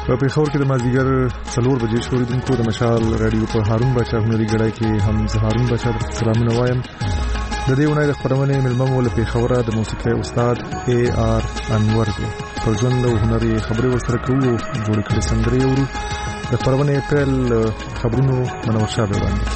په پیښور کې د مازدیګر 4 بجې شوریدونکو د مشال رادیو په هارون بچا هنري غړای کې هم زه هارون بچا سلامونه وایم. د دې ونې د خبرونه ملمم ول پیښور د موسیقي استاد AR انور دی. په ژوند او هنري خبرې ورسره کوو جوړ کړي سندرې ورو د خبرونه اپریل خبرونو منور شابه باندې.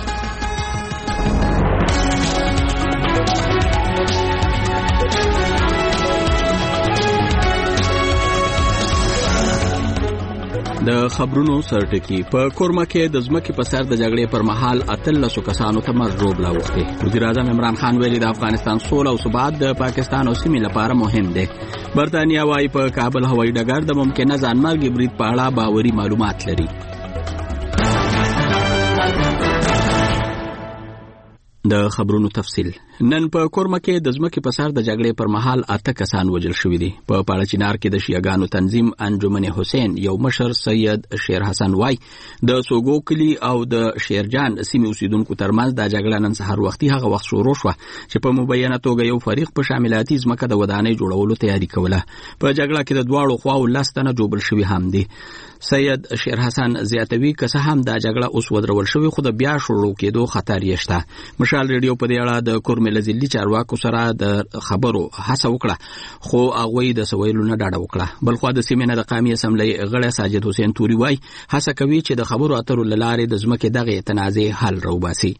د خبرونو سرټکی په کورما کې د ځمکې په سر د جګړې پر مهال 13 کسانو ته مرګ راوړی. وزیر اعظم عمران خان ویلي د افغانستان سوله او ثبات د پاکستان او سیمې لپاره مهم دی. برتانیا وايي په کابل هوایي ډګر د ممکنه ځانمرګ برید په اړه باوري معلومات لري. د خبرونو تفصیل. نن په کورما کې د ځمکې په سر د جګړې پر مهال 8 کسان وژل شوي دي. په پاړچینار کې د شیعاګانو تنظیم انجمن حسین یو مشر سید شیر حسن وای د سوګو کلی او د شیرجان سیمې اوسیدونکو ترمنځ د جګړې نن سهار وختي هغه وخت شروع شو چې په مبینه توګه یو فریق په شاملاتي ځمکه د ودانۍ جوړولو تیاری کوله. په جګړه کې د دواړو خواو لستنه جوړل شوی هم دي. سید شیر حسن زیاتوي که څه هم دا جګړه اوس ودرول شوی خو د بیا شروع کېدو خطر یې شته. مشال ریډیو په دې اړه د کورمل ځلي چارواکو سره د خبرو هڅه وکړه خو هغه د سویلو نه ډاډه وکړه. بلخو د سیمې نه د قومي اسمبلی غړی ساجد حسین توري وای هڅه کوي چې د خبرو اترو لاره د ځمکې دغه تنازع حل راوباسي.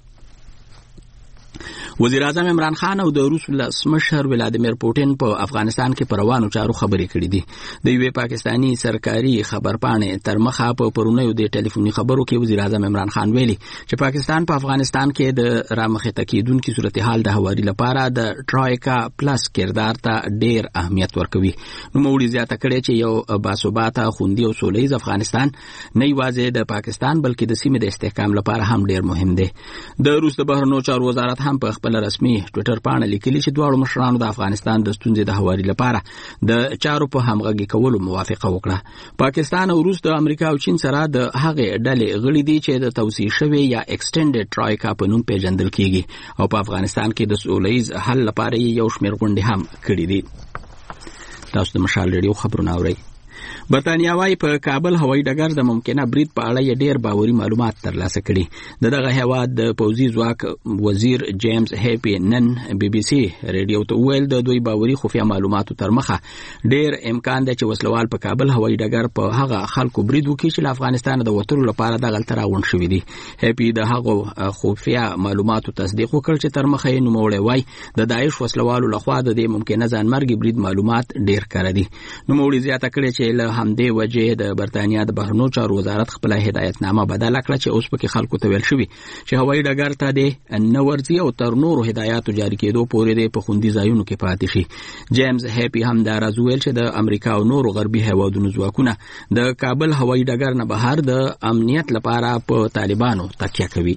وزیر اعظم عمران خان او د روس مشر ولادیمیر پوتین په افغانستان کې پروانو چارو خبرې کړې دي. د یوې پاکستانی سرکاري خبرپاڼې تر مخه په پرونیو د ټلیفوني خبرو کې وزیر اعظم عمران خان ویلي چې پاکستان په افغانستان کې د رامخې تکیدونکو صورتحال د هواري لپاره د ټرایکا پلس کردار ته ډېر اهمیت ورکوي. نو موږ زیاته کړې چې یو باثباته خوندي او سولهییز افغانستان نه یوازې د پاکستان بلکې د سیمې د استحکام لپاره هم ډېر مهم دی. د روس د بهرنیو چارو وزارت هم په خپل رسمي ټوئیټر باندې لیکلي چې دواړو مشرانو د افغانستان د ستونزې د هواري لپاره د چارو په همغږي کولو موافقه وکړه. پاکستان او روس د امریکا او چین سره د هغې ډلې غړي دي چې د توسيع شوی یا ایکسټینډډ ټرایکا په نوم پیژندل کیږي او په افغانستان کې د سولهییز حل لپاره یو شمېر غونډې هم کړې دي. تاسو د مشال ریډیو خبرونه اورئ. برتانیا وايي په کابل هوایي ډګر د ممکنه برید په اړه ډېر باوري معلومات ترلاسه کړي. دغه هیواد د پوځي ځواک وزیر جیمز هیپی نن BBC ریډیو ته ویل د دوی باوري خفیه معلوماتو تر مخه ډېر امکان دی چې وسلوال په کابل هوایي ډګر په هغه خلکو برید وکړي چې له افغانستان د وتلو لپاره دغلته راغونډ شوي دي. هیپی د هغو خفیه معلوماتو تصدیق وکړ چې تر مخه یې نوموړی وای د داعش وسلوالو لخوا د دې ممکنه ځانمرګي برید معلومات ډېر کړي دي. نوموړي زیاته کړې چې له همدې وجې د برتانیا د بهرنیو چارو وزارت خپل هدایتنامه بدل کړه چې اوس پکې خلکو ته ویل شوی چې هوایي ډګر ته د نورځي او تر نورو هدایاتو جاری کېدو پورې د په خوندي ځایونو کې پاتې شي. جیمز هیپی هم دا راز ویل چې د امریکا او نورو غربي هیوادونو ځواکونه د کابل هوایي ډګر نه بهر د امنیت لپاره په طالبانو تکیه کوي.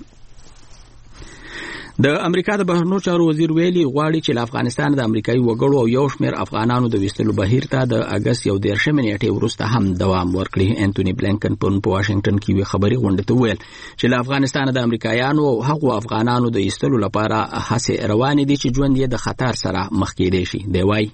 د امریکا د بهرنیو چارو وزیر ویلي غواړي چې له افغانستان د امریکایي وګړو او یو شمېر افغانانو د ویستلو بهیر ته د اګست 11 نیټې وروسته هم دوام ورکړي. انټونی بلینکن په واشنگټن کې وی خبري غونډه ته ویل چې له افغانستان د امریکایانو او هغو افغانانو د ایستلو لپاره هڅې روانې دي چې ژوند یې د خطر سره مخ کېدی شي. دی وایي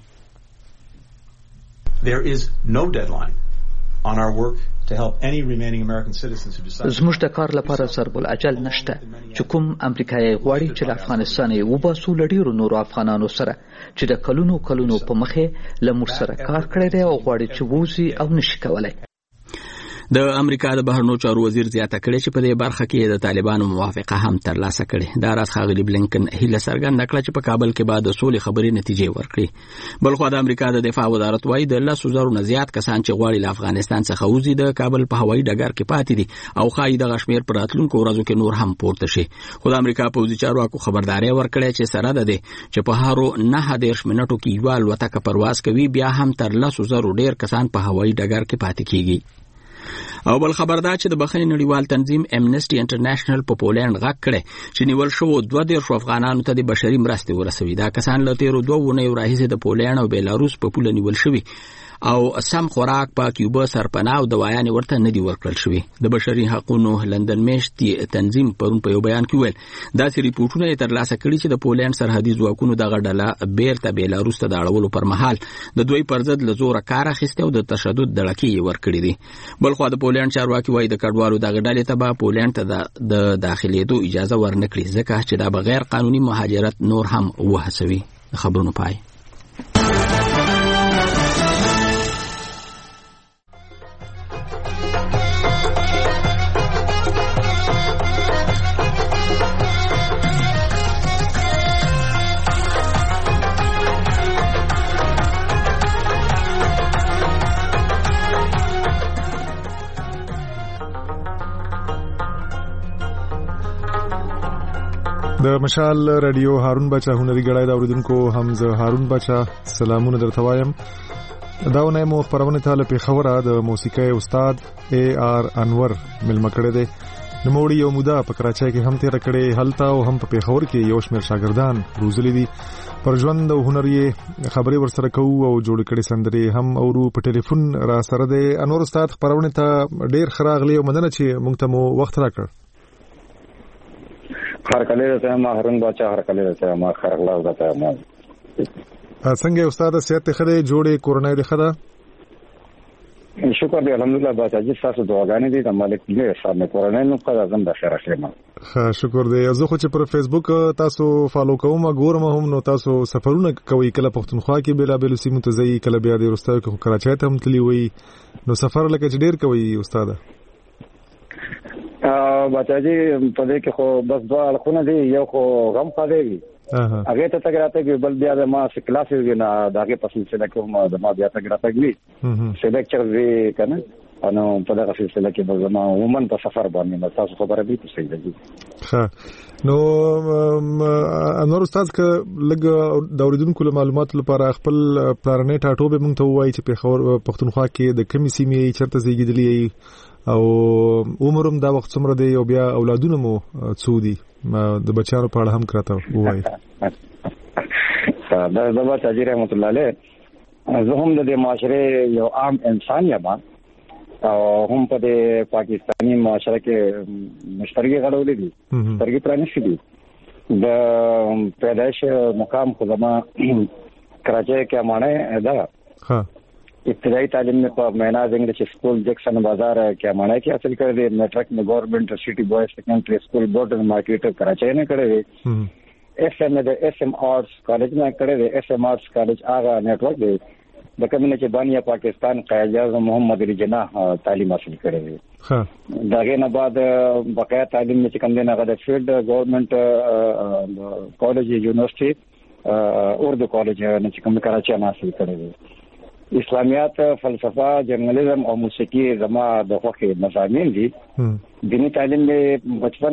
There is no deadline on our work to help any remaining American citizens who decide. زموږ د کار لپاره ضرب الاجل نشته چې کوم امریکایي غواړي چې له افغانستان یې وباسو له ډېرو نورو افغانانو سره چې د کلونو په مخې له موږ سره کار کړی دی او غواړي چې ووځي او نشي کولی. د امریکا د بهرنیو چارو وزیر زیاته کړې چې په دې برخه کې د طالبانو موافقه هم ترلاسه کړې. دا راز ښاغلي بلینکن هیله څرګنده کړه چې په کابل کې به د سولې خبرې نتیجې ورکړي. بلخو د امریکا د دفاع وزارت وايي د 10,000 نه زیات کسان چې غواړي له افغانستان څخه وځي د کابل په هوایي ډګر کې پاتې دي او ښایي دغه شمېر په راتلونکو ورځو کې نور هم پورته شي. خو د امریکا پوځي چارواکو خبرداري ورکړې چې سره ده چې په هارو 9 منټو کې یو الوتکه پرواز کوي بیا هم تر 10,000 ډېر کسان په هوایي ډګر کې پاتې کیږي. او بل خبردار چې د بخښنې نړیوال تنظیم امنیسټي انټرنیشنل په پولند غږ کړي چې نیول شو 22 افغانانو ته د بشري مرستې ورسوي. دا کسان له تیرو 2 ونیو راهیسې د پولند او بیلاروس په پوله نیول شوي او سم خوراک پاک یوبه سرپناه او دوايان ورته نه دی ورکړل شوی. د بشري حقوقو لندن میشتي تنظیم پرون په یو بیان کې ویل داسې ریپورتونه ترلاسه کړي چې د پولند سرحدي ځواکونو دغه ډله بیرته بیلاروس ته د اړولو پر مهال د دوی پر ضد له زوره کار اخیسته او د تشدد دړکې ورکړي دي. بلخو د پولند چارواکي وایي د کډوالو دغه ډلې ته به پولند ته د داخليدو اجازه ورنکړي ځکه چې دا بغیر قانوني مهاجرت نور هم وهڅوي. خبرونه پای. د مشال رادیو هارون بچا هنري غړای دا اوریدونکو حمزه هارون بچا سلامونه درته وایم. داونه مو خبرونه ته په خبره د موسیقي استاد اے آر انور ملما کړه دي. نوموړي یو موده په کراچۍ کې هم تیر کړي هلته او هم په پیښور کې یو شمېر شاګردان روزلي دي. پر ژوند او هنر یې خبرې ورسره کوو او جوړ کړي سندرې هم اورو. په ټلیفون را سره د انور استاد خبرونه ته ډیر خراغلي او مدنه چې موږ ته مو وخت راکړ. هر کله ته ما هرن بچا هر کله ته ما خرغلا وته ما څنګه استاد صحت خره جوړې کورونای ده خدا شکر دی الحمدلله بچا چې تاسو دعاګانې دي د مالک دې سره کورونای نو خدا زم د خیر خیمه. ښه شکر دی. زه خو چې پر فیسبوک تاسو فالو کوم ګورم هم نو تاسو سفرونه کوي کله پښتونخوا کې بیل بیل سیمو ته ځي کله بیا د رستاو کې کراچۍ ته هم تلی وي نو سفر لکه ډیر کوي استاد. بچاجي په دې کې خو بس دوه الخونه دي یو خو غم پدې هغه ته تګراته کې بل بیا د ما کلاسز نه داګه پسند څه کوم د ما بیا تګراته کې سلیکچر وی کنه انو په دغه سلسله کې بل ما ومن په سفر باندې تاسو خبره دي څه دی. ښه نو انور استاد ک لګ د اوریدونکو معلومات لپاره خپل پلانې ټاټو به مونږ ته وایي چې په خبر پښتونخوا کې د کمی سیمې چرته زیږیدلې او عمرم دا وخت څومره دی او بیا اولادونه مو څو دي د بچانو په اړه هم کراته وایي. دا بچا جی رحمت الله علیه زه هم د معاشره یو عام انسان یم او هم په د پاکستاني معاشره کې مشترکې غړولې دي سترګې پرانیستې دي. د پیدایش مقام خو زما کراچۍ کې مانه ده. ابتدائی تعلیم میں میناز انگلش اسکول جیکسن بازار کیا مانا ہے کہ حاصل کر دے. میٹرک میں گورنمنٹ سٹی بوائز سیکنڈری اسکول بورڈ مارکیٹ کراچی میں کڑے ہوئے. ایس ایم آرٹس کالج میں کڑے ہوئے. ایس ایم آرٹس کالج آگا نیٹ ورک دے د کمیونٹی بانیا پاکستان قائد اعظم محمد علی جناح تعلیم حاصل کرے ہوئے. داغے نہ بعد بقایا تعلیم میں چکم دینا غد فیلڈ گورنمنٹ کالج یونیورسٹی اردو کالج نے چکم کراچی میں حاصل کرے ہوئے. اسلامیات فلسفہ جرنلزم اور موسیقی زما د خوخه مضامین دي. دینی تعلیم میں بچپن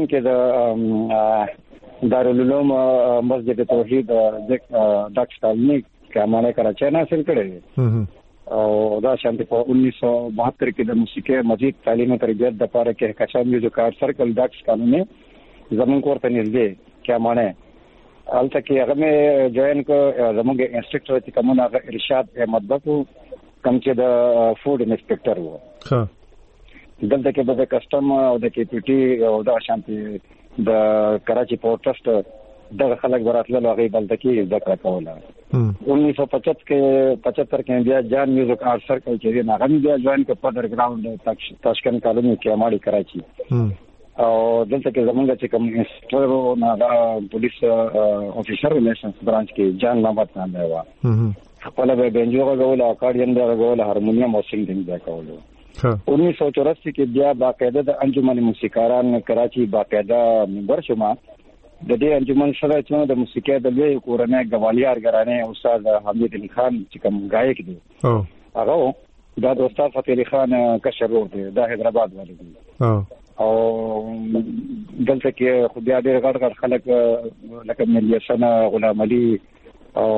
کې دارالعلوم مسجد توحید ډاکټر تعلیمي کمانه کراچۍ نه حاصل کړی او دا شانتي په 1972 کې د موسیقي مزید تعلیم تربیت د لپاره کې کچا میوزیک آرټ سرکل ډاکټر قانوني زمون کورته نږدې کمانه الته کې هغه مې جوائن کو زموږ انسټرکټر چې کومه ارشاد احمد بکو کوم چې د فود انسپیکټر وو. دلته کې د کسٹم او د کې پی ټي او د شانتي د کراچي پورټ ټرست د خلک براتله هغه بلته کې ذکر کوله. 1975 کې بیا جان میوزیک آرټ سرکل چې نه غوښنه بیا جوائن کو په انډرګراوند تاشکند کالونی کې اماړي کراچي او دلته کې زمونږ چې کوم انسټرکټر نه پولیس افیسر ریلیشنز برانچ کې جان محمد نام دی. خپل به بنجو غوول اکارډین دا غوول هارمونیم او سینګینګ دا کولو. 1984 کې بیا باقاعده د انجمن موسیقاران کراچي باقاعده ممبر شوم. د دې انجمن سره چې د موسیقي د لوی کورنۍ غوالیار غرانه استاد حمید علي خان چې کوم غایک دی هغه دا د استاد فتح علي خان کشر ورو دی د حیدرآباد والي دی. او دلته کې خو بیا ډېر غړ خلک لکه ملي سنا غلام علي او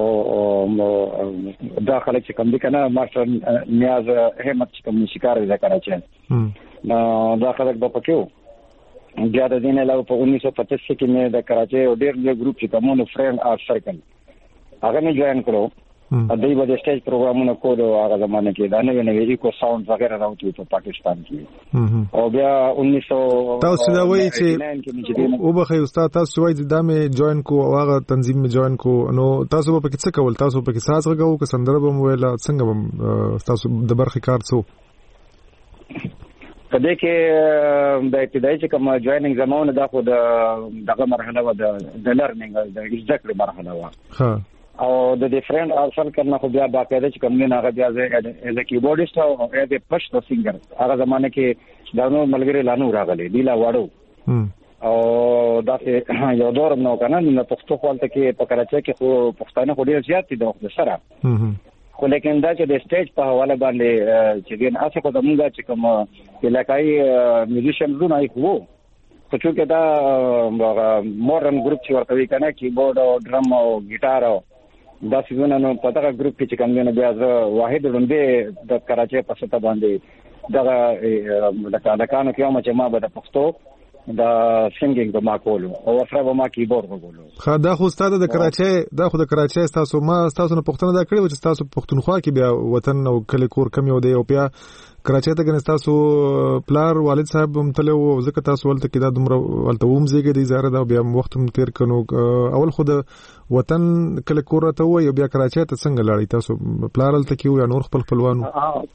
دا خلک چې کوم دي کنه ماستر نیاز احمد چې کوم موسیقار دی کراچۍ نو دا خلک په پکې بیا د دین علاوه په 1925 کې مې د کراچۍ ډېر لوی ګروپ چې کومو فرند آرټ سرکل هغه نه جوائن کړو دوی به د سټیج پروګرامونه کول هغه زمانه کې دا نوې ایکو ساوند وغیرہ راوتی په پاکستان کې او بیا 1900 تاسو دا وایي چې او به استاد تاسو وایي دا مې جوائن کو او هغه تنظیم مې جوائن کو نو تاسو په کې څه کول تاسو په کې ساز غوو که سندره به مویل څنګه تاسو د برخې کار څو کله کې د ابتدایي چې کوم جوائننګ زمونه دا خو دغه مرحله و د لرنینګ د ذکر مرحله و ها او د ډیفرنٹ اصل کنه خو بیا باقاعده چې کوم نه هغه بیا از ا کیبورډیست او از ا پښتو سنگر هغه زمانه کې دا نو ملګری لانو راغلي دی لا واړو او دا یو دور نو کنه نو پښتو خپلته کې په کراچۍ کې خو پښتانه خو ډیر زیات دي د سره خو لیکن دا چې د سټیج په حواله باندې چې دین اسه کو د موږ چې کوم علاقائی میوزیشن زونه ای خو چې دا مورن ګروپ چې ورته وی کنه کیبورډ او ډرم او ګیټار او دا څنګه نو پتاګه ګروپ کې چې کوم نه بیا واحد روندې د کراچۍ په سطح باندې دا د کانو کې ما چې ما به د پښتو دا سنگینګ به ما کولو او سره به ما کیبورډ وګولو خا دا خو ستاسو د کراچۍ دا خو د کراچۍ تاسو ما تاسو نه پښتنه دا کړی چې تاسو پښتونخوا کې بیا وطن او کلی کور کم یو دی او بیا کراچۍ ته ګنې تاسو پلار والد صاحب هم تلو ځکه تاسو ولته کې دا دومره ولته ووم زیږه دي زاره دا بیا وخت هم تیر کنو اول خو د وطن کلی کور ته وای بیا کراچۍ ته څنګه لاړی تاسو پلار ولته کې یا نور خپل خپلوانو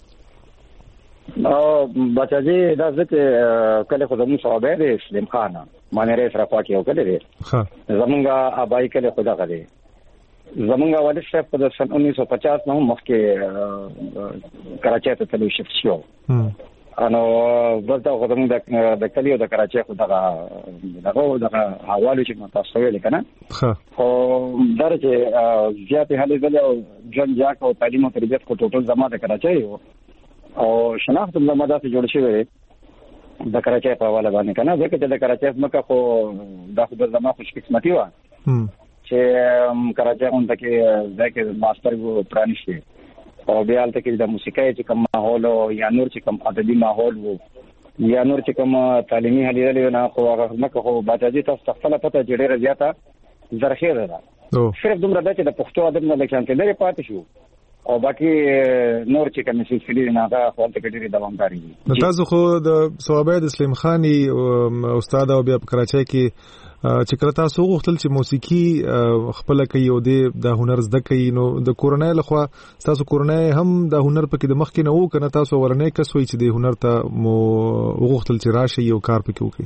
او بچاجي دا ځکه کله خو زموږ صاحب دی سلیم خان مانه رئیس راکوا کې او کله دی زمونږه ابای کله خدا غلي زمونږه والد صاحب په 1950 نو مخکې کراچۍ ته تلو شفت شو انو دلته خو زمونږ د کلیو د کراچۍ خو دغه حواله چې متاسو ویل کنه خو درجه زیات هلي غل او جن جاک او تعلیم او تربیت کو ټوټل زما د کراچۍ او شناخت زما د جوړ شوی د کراچۍ په حواله باندې کنه ځکه چې د کراچۍ مکه خو د خو زما خوش قسمتي و چې کراچۍ اونته کې ځکه ماستر وو پرانیشي او بیا البته کې د موسیقۍ چې کوم ماحول او یا نور چې کوم ادبي ماحول وو یا نور چې کوم تعلیمي هلیدل نه خو هغه مکه خو باجی تاسو خپل پته جوړه زیاته زرخیره ده صرف دومره د پښتو ادب نه لکه څنګه لري پاتې شو او باقي نور چې کوم سلسله نه دا خپل ټکټري دوامداري دي تاسو خو د صوابید اسلام خاني استاد او بیا په کراچۍ کې چې کله تاسو غوښتل چې موسیقي خپل کوي او د هنر زده کوي نو د کورنۍ لخوا تاسو کورنۍ هم د هنر په کې د مخ کې نه وو کنه تاسو ورنه کس وي چې د هنر ته مو غوښتل چې راشي یو کار پکې وکړي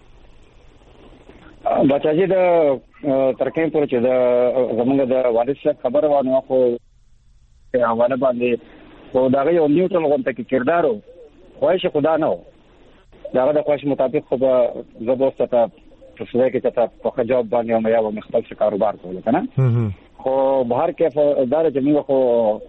بچاجي د ترکیم پر چې د زمونږ د والد صاحب خبر وانه خو حواله باندې او دا یو نیوټرل غونډه کې کردارو خوښ خدا نه دا د خوښ مطابق خو زبوسته ته څه کې ته په جواب باندې او یا مختلف کاروبار کول کنه خو بهر کې دار جمعي خو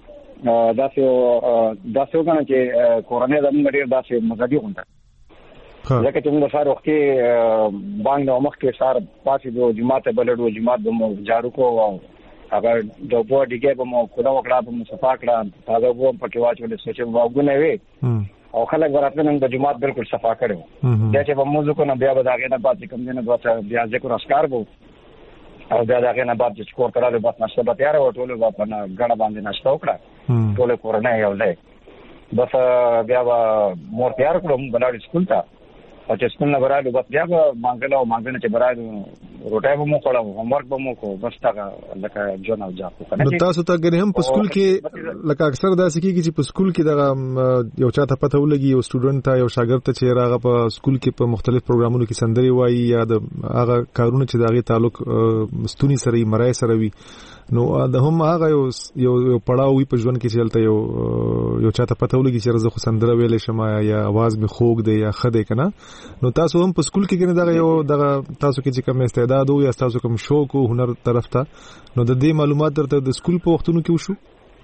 داسې وګڼه چې کورنۍ زموږ ډیر داسې مزدي غونډه ځکه چې موږ سره وخت کې باندې او مخ کې سار پاسې د جماعت بلډو جماعت د جارو کو او اگر د بو دیګه به مو کله وکړه به مو صفا کړه تازه وو پکې واچول سوچ واغونه وي او خلک ورته نن د جماعت بالکل صفا کړو دا چې په موضوع کو نه بیا به داګه نه پاتې کوم نه دوه بیا ذکر اسکار وو او بیا داګه نه بعد چې کور کړه بس نشته به تیار و ټول په غړ باندې نشته وکړه ټول کورنۍ یو ځای بس بیا مور تیار کړم بلاړ سکول ته او چې څنګه برابر بس بیا مانګله او مانګنه چې برابر روټای به مو کړو هومورک به مو کو بس تا لکه جون او جاکو کنه تاسو ته ګنې هم په سکول کې لکه اکثر داسې کیږي چې په سکول کې د یو چاته پته ولګي یو سټوډنټ ته یو شاګرد ته چې راغه په سکول کې په مختلف پروګرامونو کې سندري وایي یا د هغه کارونه چې دغه تعلق مستونی سره مرای سره وي نو د هم هغه یو پړاو وي په ژوند کې چې هلته یو چاته پته ولګي چې زه خو سندره ویلې شم یا आवाज می خوږ دی یا خده کنه نو تاسو هم په سکول کې کنه دغه یو دغه تاسو کې چې کوم استعداد او یا تاسو کوم شوق او هنر طرف ته نو د دې معلومات درته د سکول په وختونو کې وشو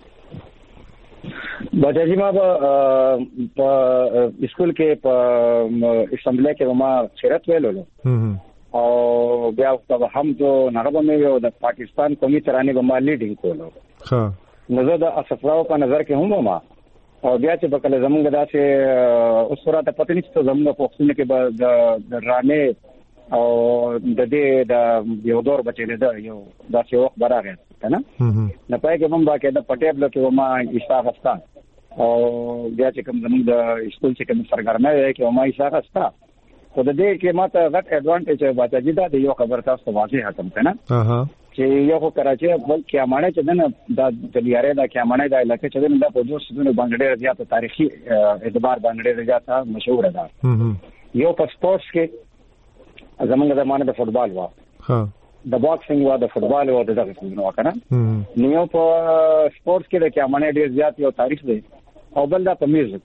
بچی ما په سکول کې په اسمبلی کې ما شرکت ویلو او بیا په هم ته نغبه مې د پاکستان قومي ترانې به ما لیډینګ کولو ها نو زه د اسفراو په نظر کې هم ما او بیا چې بکله زمونږ داسې اوس راته پته نشته زمونږ په وختونو کې به د رانې او د دې د یو دور بچی ده یو داسې وخت براغه کنه نه پای کې هم باکه د پټیبل کې ما ایستاغستا او بیا چې کوم زموږ د سکول چې کوم سرګرمه وي کې ما ایستاغستا خو د دې کې ماته غټ اډوانټیج باچې دا د یو خبر تاسو واضح حکم کنه چې یو کراچي بل کیامانه چې دنه د جلیاره دا کیامانه د علاقې چې دنه د پوجو سونه باندې زیاته تاریخي اعتبار باندې زیاته مشهور ده یو په سپورتس کې زمونږ زمانه د فوتبال وا د باکسینګ وا د فوتبال وا دغه څنګه وکړه نو یو په سپورتس کې د کیامانه ډیر زیات یو تاریخ دی او بل دا په میوزیک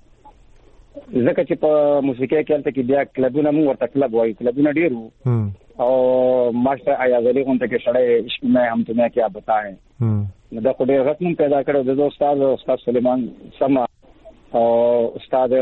کې ځکه چې په موسیقي کې تل کې بیا کلبونه مو ورته کلب وایي کلبونه ډیر او ماستر ایاز علي غونډه کې شړې عشق میں هم تمہیں کیا بتائیں نو دا ډیر رقم پیدا کړو د استاد سلیمان سما او استاد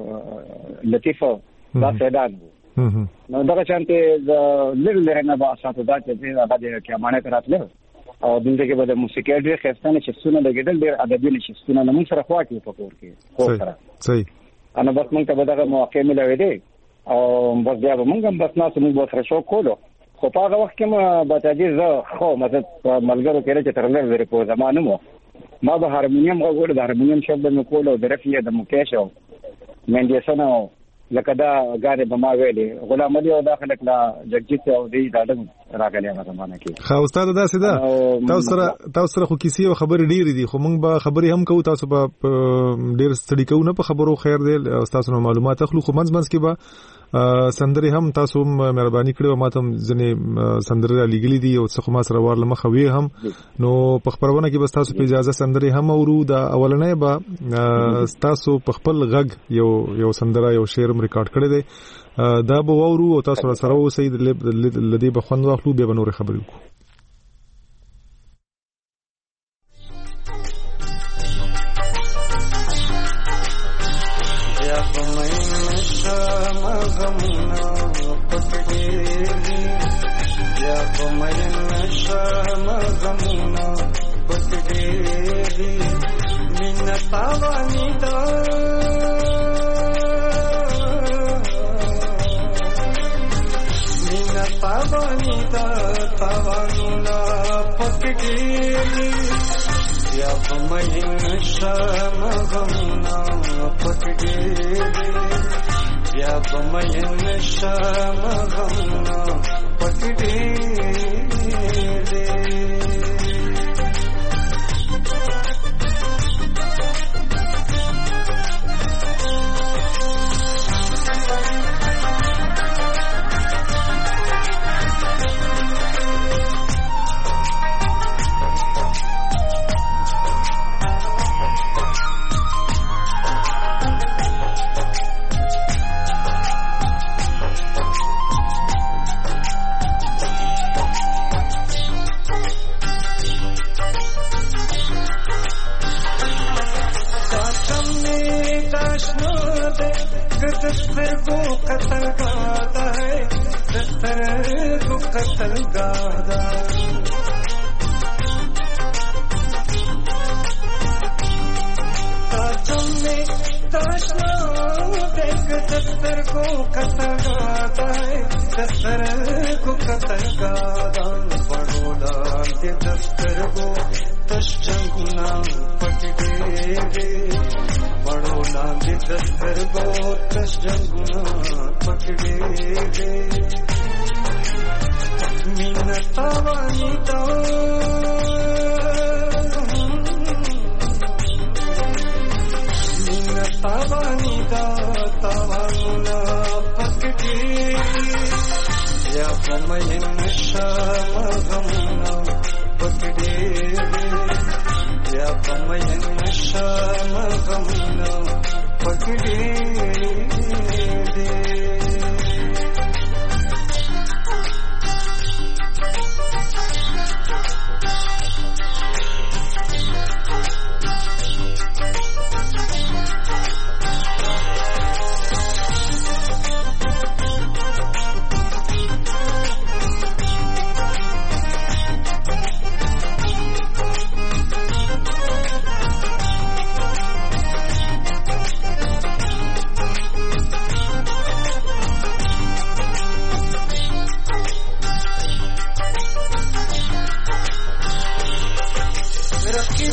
لطیف دا سیدان نو دا چانته د لږ نه با اساتذه چې هغه د کیامانه کراتله او دلته کې به د موسیقي ډېر خستانه شخصونه لګیدل ډېر ادبي شخصونه نو موږ سره خوا کې په کور کې خو سره صحیح انا بس موږ ته دغه موقع ملوي دي او بس بیا موږ هم بس ناس موږ سره شو کولو خو په هغه وخت کې ما بچاجي زه خو مزه ملګرو کې چې ترلر ورې په زمانه مو ما به هارمونیم غوړ د هارمونیم شوب د کولو د رفیه د مکیش او مندیسونو لکه دا غاړه به ما ویلې غلام علي او داخله کلا جگجیت او دی دادم راغلی هغه زمانه کې خو استاد دا سیده تاسو سره خو کیسې او خبرې ډېرې دي خو موږ به خبرې هم کوو تاسو به ډېر ستړي کوو نه په خبرو خیر دی تاسو معلومات اخلو خو منځ کې به سندري هم تاسو مهرباني کړو ماته زنه سندري لګلې دي او څه ما سره ورله مخوي هم نو په خبرونه کې بس تاسو په اجازه سندري هم اورو دا اولنې به تاسو په خپل غږ یو سندره یو شعر ریکارډ کړی دی دا به وورو او تاسو سره اوسئ لدی به خوند واخلو به نور خبرې وکړو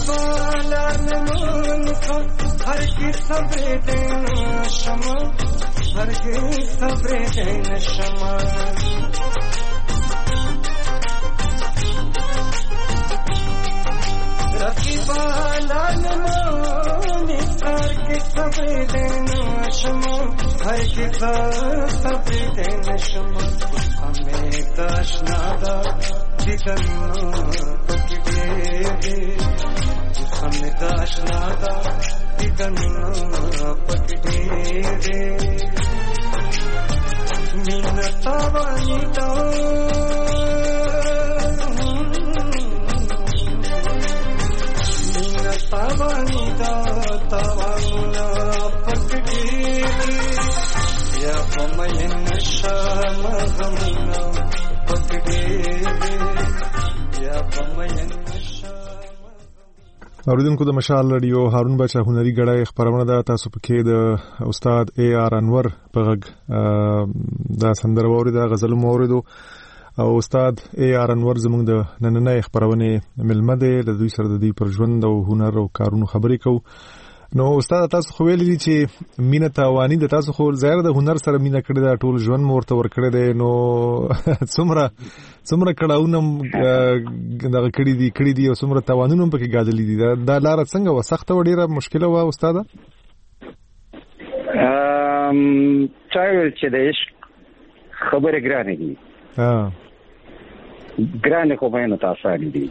اوریدونکو د مشال رادیو هارون بچا هنري غړای خبرونه ده. تاسو پکې د استاد اے آر انور په غږ دا سندره اوریدا غزل موریدو او استاد اے آر انور زموږ د نننۍ خبرونه ملمه ده د دوی سره د دې پر ژوند او هنر او کارونو خبرې کوو. نو استاد تاسو خو ویلي چې مینه تاوانی د تاسو خو ظاهر د هنر سره مینه کړې ده ټول ژوند مورته ور کړې ده. نو څومره کړهونه دغه کړې دي او څومره تاوانونه پکې ګاللي دي. دا لار څنګه و سخته و ډیره مشکله و استاد؟ چې د عشق خبره ګرانه دي ګرانه خو به نه تاسو دي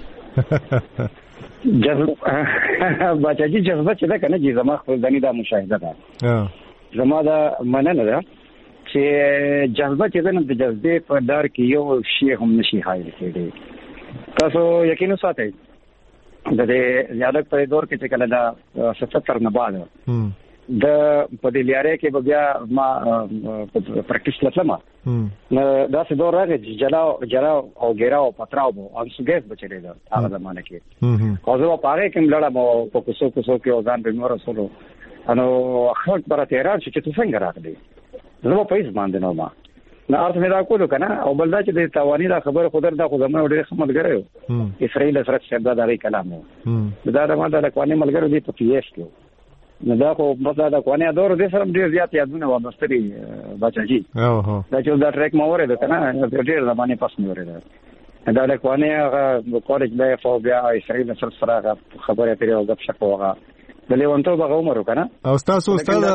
بچاجي جذبه چې دا کنه چې زما خپل ځاني دا مشاهده ده زما دا مننه ده چې جذبه چې د جذبې په دار کې یو شی هم نشي حایل کېږي. تاسو یقین وساتئ د دې یادک په دور کې چې کله دا 77 نه بعد د په دې لیارې کې بیا ما پریکټیس لسمه دا څه دور راغی چې جلا او ګیرا او پتراو او انسګیس بچی دا هغه زمانه کې او زه په هغه کې ملړم او په کوڅو کې ځان به مور سره انو خلک پر تهران چې څه څنګه راغلی زه په پیسې باندې نو ما نه ارته مې دا کولو کنه او بل دا چې د توانی دا خبره خودر دا خو زموږ ډېر خدمت غره اسرائیل سره شبدا داري کلام دا د ما د کوانې ملګرو دی په پیښ کې نو دا خو په دا کوانې دور دې سره ډېر زیات یادونه و مستری بچاجي دا چې دا ټریک ما وره ده کنه ډېر زمانه پس مې وره ده دا د کوانې کالج لایف او بیا اسرائیل سره خبره پیری او غب شپ وغه د لیوانتو بغه عمر وکنه او تاسو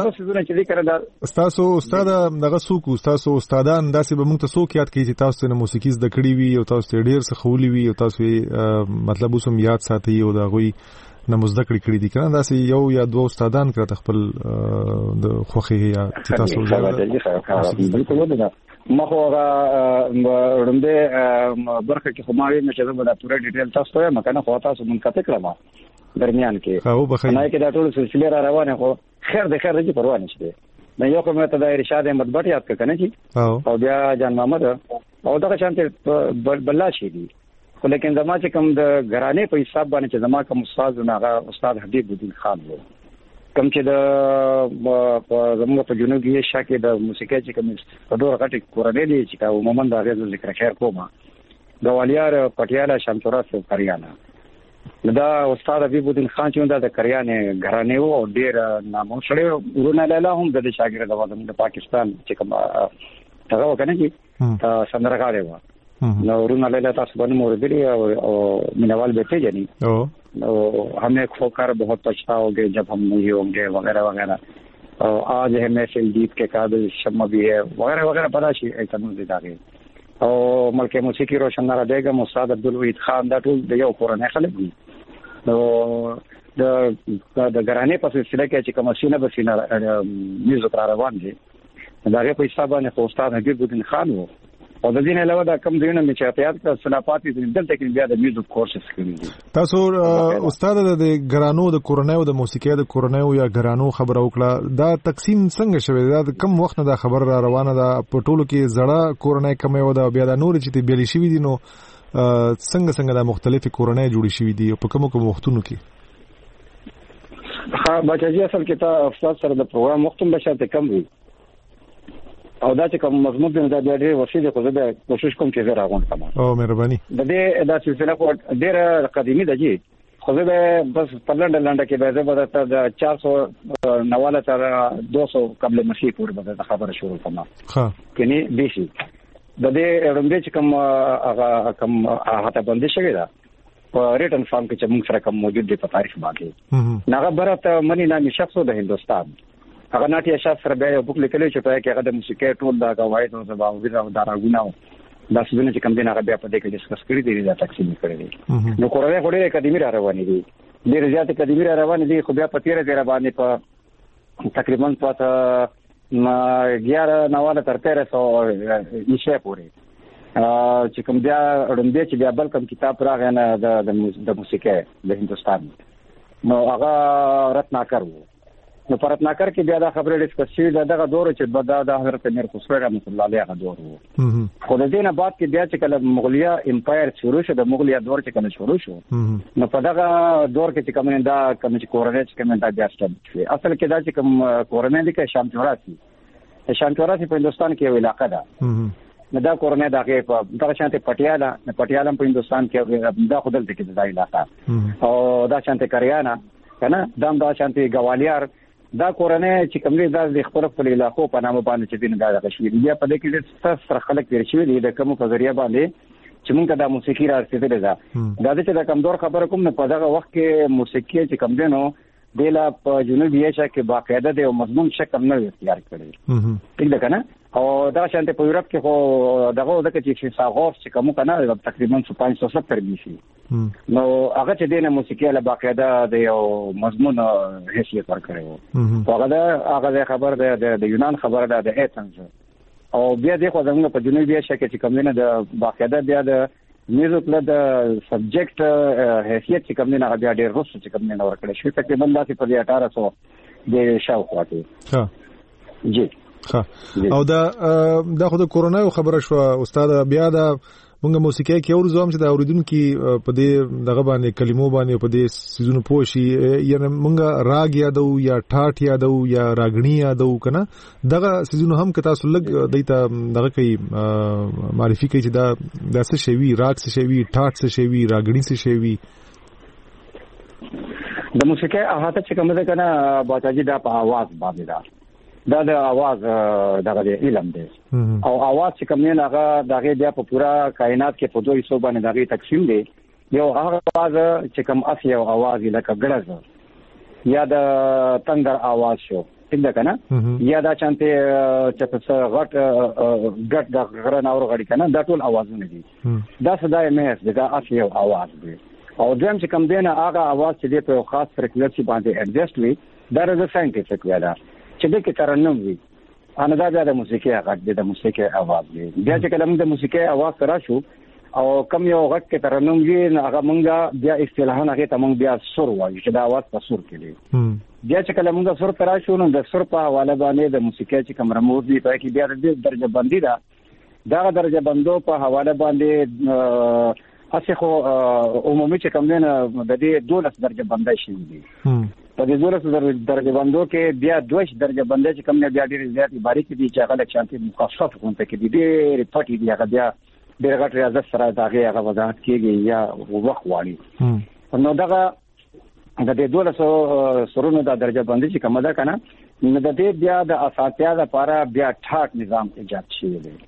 استاد دغه سوق تاسو استادان داسې به موږ ته سوق یاد کړي چې تاسو نه موسیقي زده کړې وي او تاسو ډېر څه خولي وي او تاسو مطلب اوسم یاد ساتي او دا غوي نه مزده کړی دي کنه داسې یو یا دوه استادان کړه خپل د خوخي یا چې تاسو بالکل دا مخه ورنده برخه کې خماري نشه دا پوره ډیټیل تاسو ته مکنه خو تاسو مونږ کته کړم درمیان کې نه کې دا ټول سلسله را روانه خو خیر د خیر دې پروا نشته نه یو کومه ته د ارشاد مطبوعات یاد کنه چې او بیا جان محمد او دا شانته بللا شي دي خو لیکن زما چې کوم د غرانې په حساب باندې چې زما کوم استاد ناغه استاد حبیب الدین خان وو کوم چې د زموږ په جنوبي ایشیا کې د موسیقي چې کوم په ډور غټي کورنۍ دي چې عموما دا غږ ذکر خیر کومه غوالیار پټیاله شمشورا سو کریانه دا استاد حبیب الدین خان چې دا د کریانې غرانې وو او ډیر نامو سره ورونه لاله هم د شاګرد د پاکستان چې کوم هغه وکنه چې سندرغاړي وو نو ورونه لاله تاسو باندې موردی او منوال بیٹھے جنی او ہمیں کھوکر بہت پچھتاؤگے جب ہم نہیں ہوں گے وغیرہ وغیرہ اور آج ہے محفل جیت کے قابل شمع بھی ہے وغیرہ وغیرہ پتا شي ایتنو دي داغه او ملکه موسیقي روشناره بیگم استاد عبدالوحید خان دا ټول د یو کورنۍ خلک دي نو د غرانې په سلسله کې چې کوم سینه به سینه میوزیک را روان دي دا په حساب باندې استاد حبیب الدین خان وو او د دې نه علاوه دا کم دیونه می چې پیات کا صلاحات دي دلته کې بیا د میوزیک کورسز کوي تاسو استاد د غرانو د کورنۍ او د موسیقي د کورنۍ او یا غرانو خبر او کړه دا تقسیم څنګه شوی دا کم وخت نه دا خبر را روانه ده په ټولو کې زړه کورنۍ کم یو دا بیا د نور چې بیل شي دي نو څنګه دا مختلفه کورنۍ جوړې شي دي په کوم وختونو کې ها بچی اصل کې تا استاد سره د پروګرام وخت هم بشته کم وي او دا چې کوم مضمون دی دا ډېر وسیله خو زه کوشش کوم چې زه راغون کړم او مهرباني د دې دا سلسله خو ډېر قدیمی ده جی خو زه بس په لنډه کې به زه به د 490 تر 200 قبل مسیح پورې به خبره شروع کوم. ها کني دیشي د دې وړاندې چې کوم هغه هاته باندې شوی دا په ریټن فارم کې چې موږ سره کوم موجود دی په تاریخ باندې ناغه برته منی نامي شخصو د هندستان هغه ناټي اشاف سره بیا یو بوک لیکلی چې په کې هغه د موسیقي ټول دا غواړي نو زبا او دا راغوناو دا څه چې کوم دین هغه بیا په دې کې ډیسکس کړی دی دا تقسیم کړی دی نو کورونه غوړي قدیمی را روانې دي ډېر زیات قدیمی را روانې دي خو بیا په تیر دی را باندې په تقریبا په 11 تر 1300 نشه پورې چې کوم بیا وړاندې چې بیا بل کوم کتاب راغی نه د موسیقي د هندستان نو هغه رتناکر وو نو پرتناکر کې بیا دا خبره ډیسکس شوې دغه دور چې د حضرت امیر خسرو رحمت الله علیه هغه دور وو خو د دې نه بعد کې بیا چې کله مغولیا امپایر شروع شو د مغولیا دور چې کله شروع شو نو په دغه دور کې چې کوم دا کوم چې کورنۍ چې کوم دا بیا ستاسو شي اصل کې دا چې کوم کورنۍ د شام چوراسی په هندستان کې یو علاقہ ده نو دا کورنۍ دغه په دغه شانته پټیالا په هندستان کې دا خودل کې د علاقہ او دا شانته کریانا کنه دا شانته ګوالیار دا کورنۍ چې کوم د خپل علاقو په نامه باندې چې دین دا غشي بیا په دې کې څه سره خلک تیر شوی دي د کوم په ذریعہ باندې چې موږ د موسیقي راځي دا چې د کمزور خبره کوم نه په دغه وخت کې موسیقي چې کوم دینو دلا په جنوبي ایشیا کې باقاعده د مضمون شکل نه اختیار کړی ٹھیک ده کنه او دا شانته په یورپ کې خو دغه چې ساغوف چې کوم کنه تقریبا 570 BC نو هغه چې دینه موسیقي له باقاعده د یو مضمون حیثیت ورکړي هغه خبر د یونان خبره ده د ایتنز او بیا د خو زموږ په جنوبي ایشیا کې چې کوم نه د باقاعده بیا د میوزیک له د سبجیکټ حیثیت چې کوم نه هغه بیا ډېر روس چې کوم نه ورکړي شو تقریبا داسې په 1800 د شاوخوا کې ها جی او دا خو د کورونا خبره شو استاد بیا دا موږ موسیقي کې اورځوم چې دا اوریدونکو په دې دغه باندې کلمو باندې په دې سيزونو پوښي یعنی موږ راګ یادو یا ټاټ یادو یا راګنی یادو کنه دغه سيزونو هم که تاسو لګ دیتا دغه کوي معرفي کوي چې دا څه شی وی راګ څه شی وی ټاټ څه شی وی راګنی څه شی وی د موسیقي احاطه چې کومه ده کنه باچاجي دا په आवाज باندې دا د आवाज دغه علم دی او आवाज چې کوم نه هغه دغه بیا په پورا کائنات کې په دوه حصو باندې دغه تقسیم دی یو هغه आवाज چې کوم اصلي او आवाज لکه ګړز یا د تندر आवाज شو څنګه کنه یا دا چانته چې څه غټ د غره ناور غړي کنه دا ټول आवाजونه دي دا صداي مې دا اصلي او आवाज دی او دویم چې کوم دینه هغه आवाज چې په خاص فریکوئنسي باندې ایڈجسټ وي دا د ساينټیفیک ویلا چې د کې ترنم وي انا دا د موسیقي هغه د موسیقي आवाज دی بیا چې کلم د موسیقي आवाज سره شو او کم یو غټ کې ترنم وي هغه مونږه بیا اصطلاحا هغه ته مونږ بیا سور وایو چې دا आवाज په سور کې دی بیا چې کلم مونږ سور ترا شو نو د سور په حواله باندې د موسیقي چې کوم رموز دی په کې بیا د درجه بندي دا درجه بندو په حواله باندې اسی خو عمومي چې کوم نه د دې 12 درجه بندای شي دي په دې 12 درجه بندو کې بیا 2 درجه بندای چې کوم نه بیا ډېر زیات باریک دي چې هغه شانتي مخفف کوونته کې دي ډېر پټي دي هغه بیا ډېر غټ ریاضت سره داغه هغه وضاحت کیږي یا وخت واړي نو دغه د دې 12 سرونو د درجه بندي چې کومه ده کنه نو د دې بیا د اساسیا لپاره بیا ټاټ نظام ایجاد شوی دی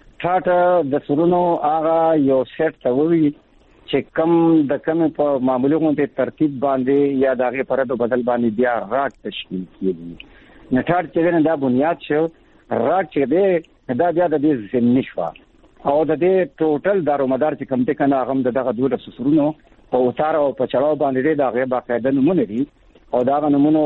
ټاټ د سرونو هغه یو سیټ ته وی چې کم د کم په معمولی غونډه ترتیب باندې یا دغه پرد بدل باندې بیا راګ تشکیل کیږي نه ټاټ چې دا بنیاد شو راګ چې دا بیا د دې زمینی شو او د دې ټوټل دارومدار چې کم ته کنه هغه دغه 12 سرونو په اوتار او په چلاو باندې دغه باقاعده نمونه دي او دا نمونه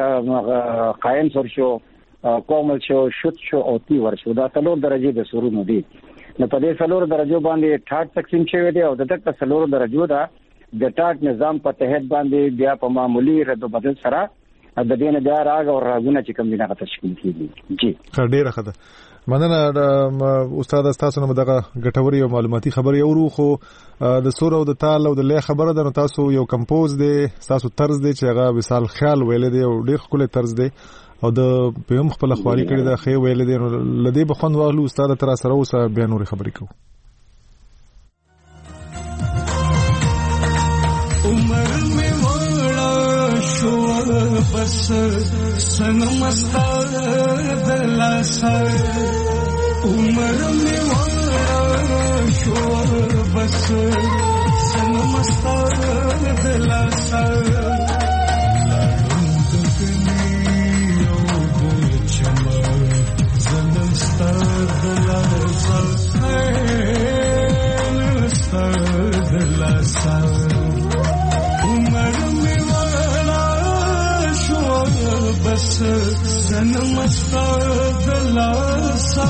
لکه قائم سر شو کومل شو شوت شو او تی ورشو دا څلور درجه د سرونو دي نو په دې څلور درجو باندې ټاټ تقسیم شوی دی او د دغه څلور درجو دا د ټاټ نظام په تحت باندې بیا په معمولی رد بدل سره د دې نه بیا راګ او راګونه چې کوم دغه تشکیل کیږي جی ډیره ښه مننه استاد تاسو نو دغه ګټوري او معلوماتي خبري اورو خو د سور او د تال او د لې خبره ده نو تاسو یو کمپوز دی تاسو طرز دی چې هغه مثال خیال ویل دی او ډیر خپل طرز دی او د پېم خپل خواري کړی دا خې ویل دي نو لدی بخوند والو استاد تر سره اوسه بیا نور خبرې کو عمر میں وڑا شو بس سنمستا دلاسا عمر میں وڑا شو بس سنمستا دلاسا عمر میں والا شوق بس سنمستا دلاسا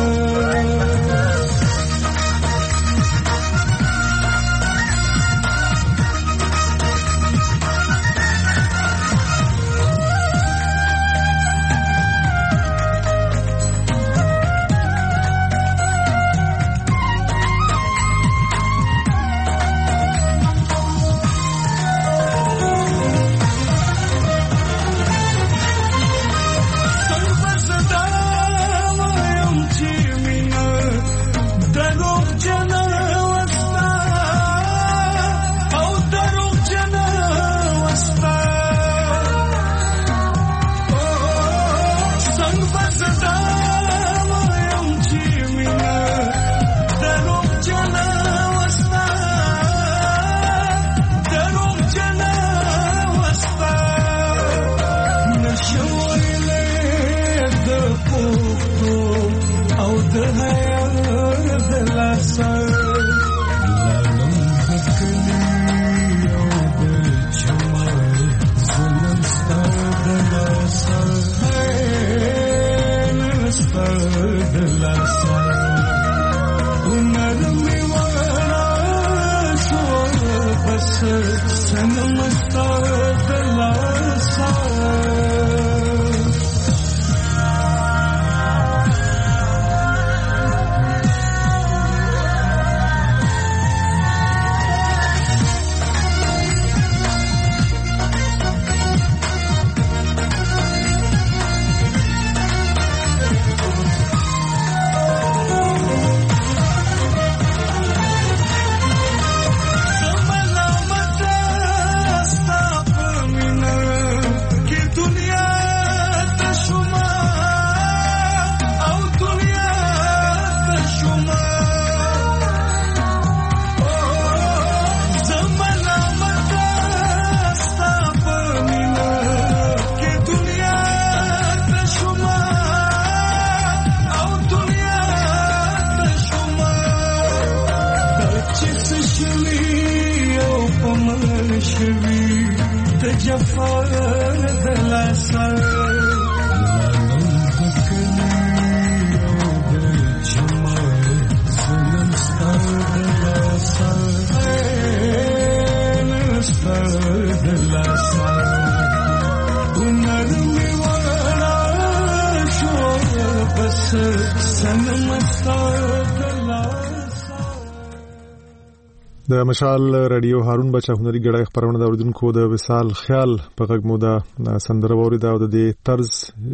د مشال رادیو هارون بچا هنري ګړای خبرونه د اوریدونکو د وصال خیال په غږ مو د سندره وریدا او د طرز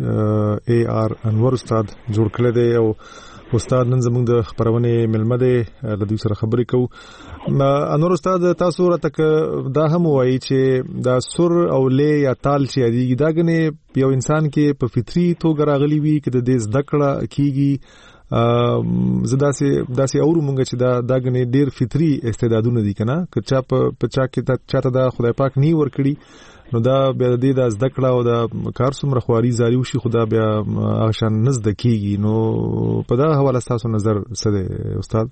اي ار انور استاد جوړ کړی دی او استاد نن زموږ د خبرونه ملمه دی د دوی سره خبرې کوو. انور استاد تاسو راته دا هم وایي چې دا سر او لې یا تال چې دی دا غنه یو انسان کې په فطري توګه راغلي وي چې د دې زده کړه کیږي زداسي اورو مونږ چې دا غني ډیر فطري استعدادونه دي کنه که چا په چا کې چاته دا خدای پاک نی ور کړی نو دا بیا د دې د زده کړه او د کار څومره خواري زاري وشي خدا بیا هغه نزد کیږي. نو په دا حواله تاسو نظر څه دی استاد؟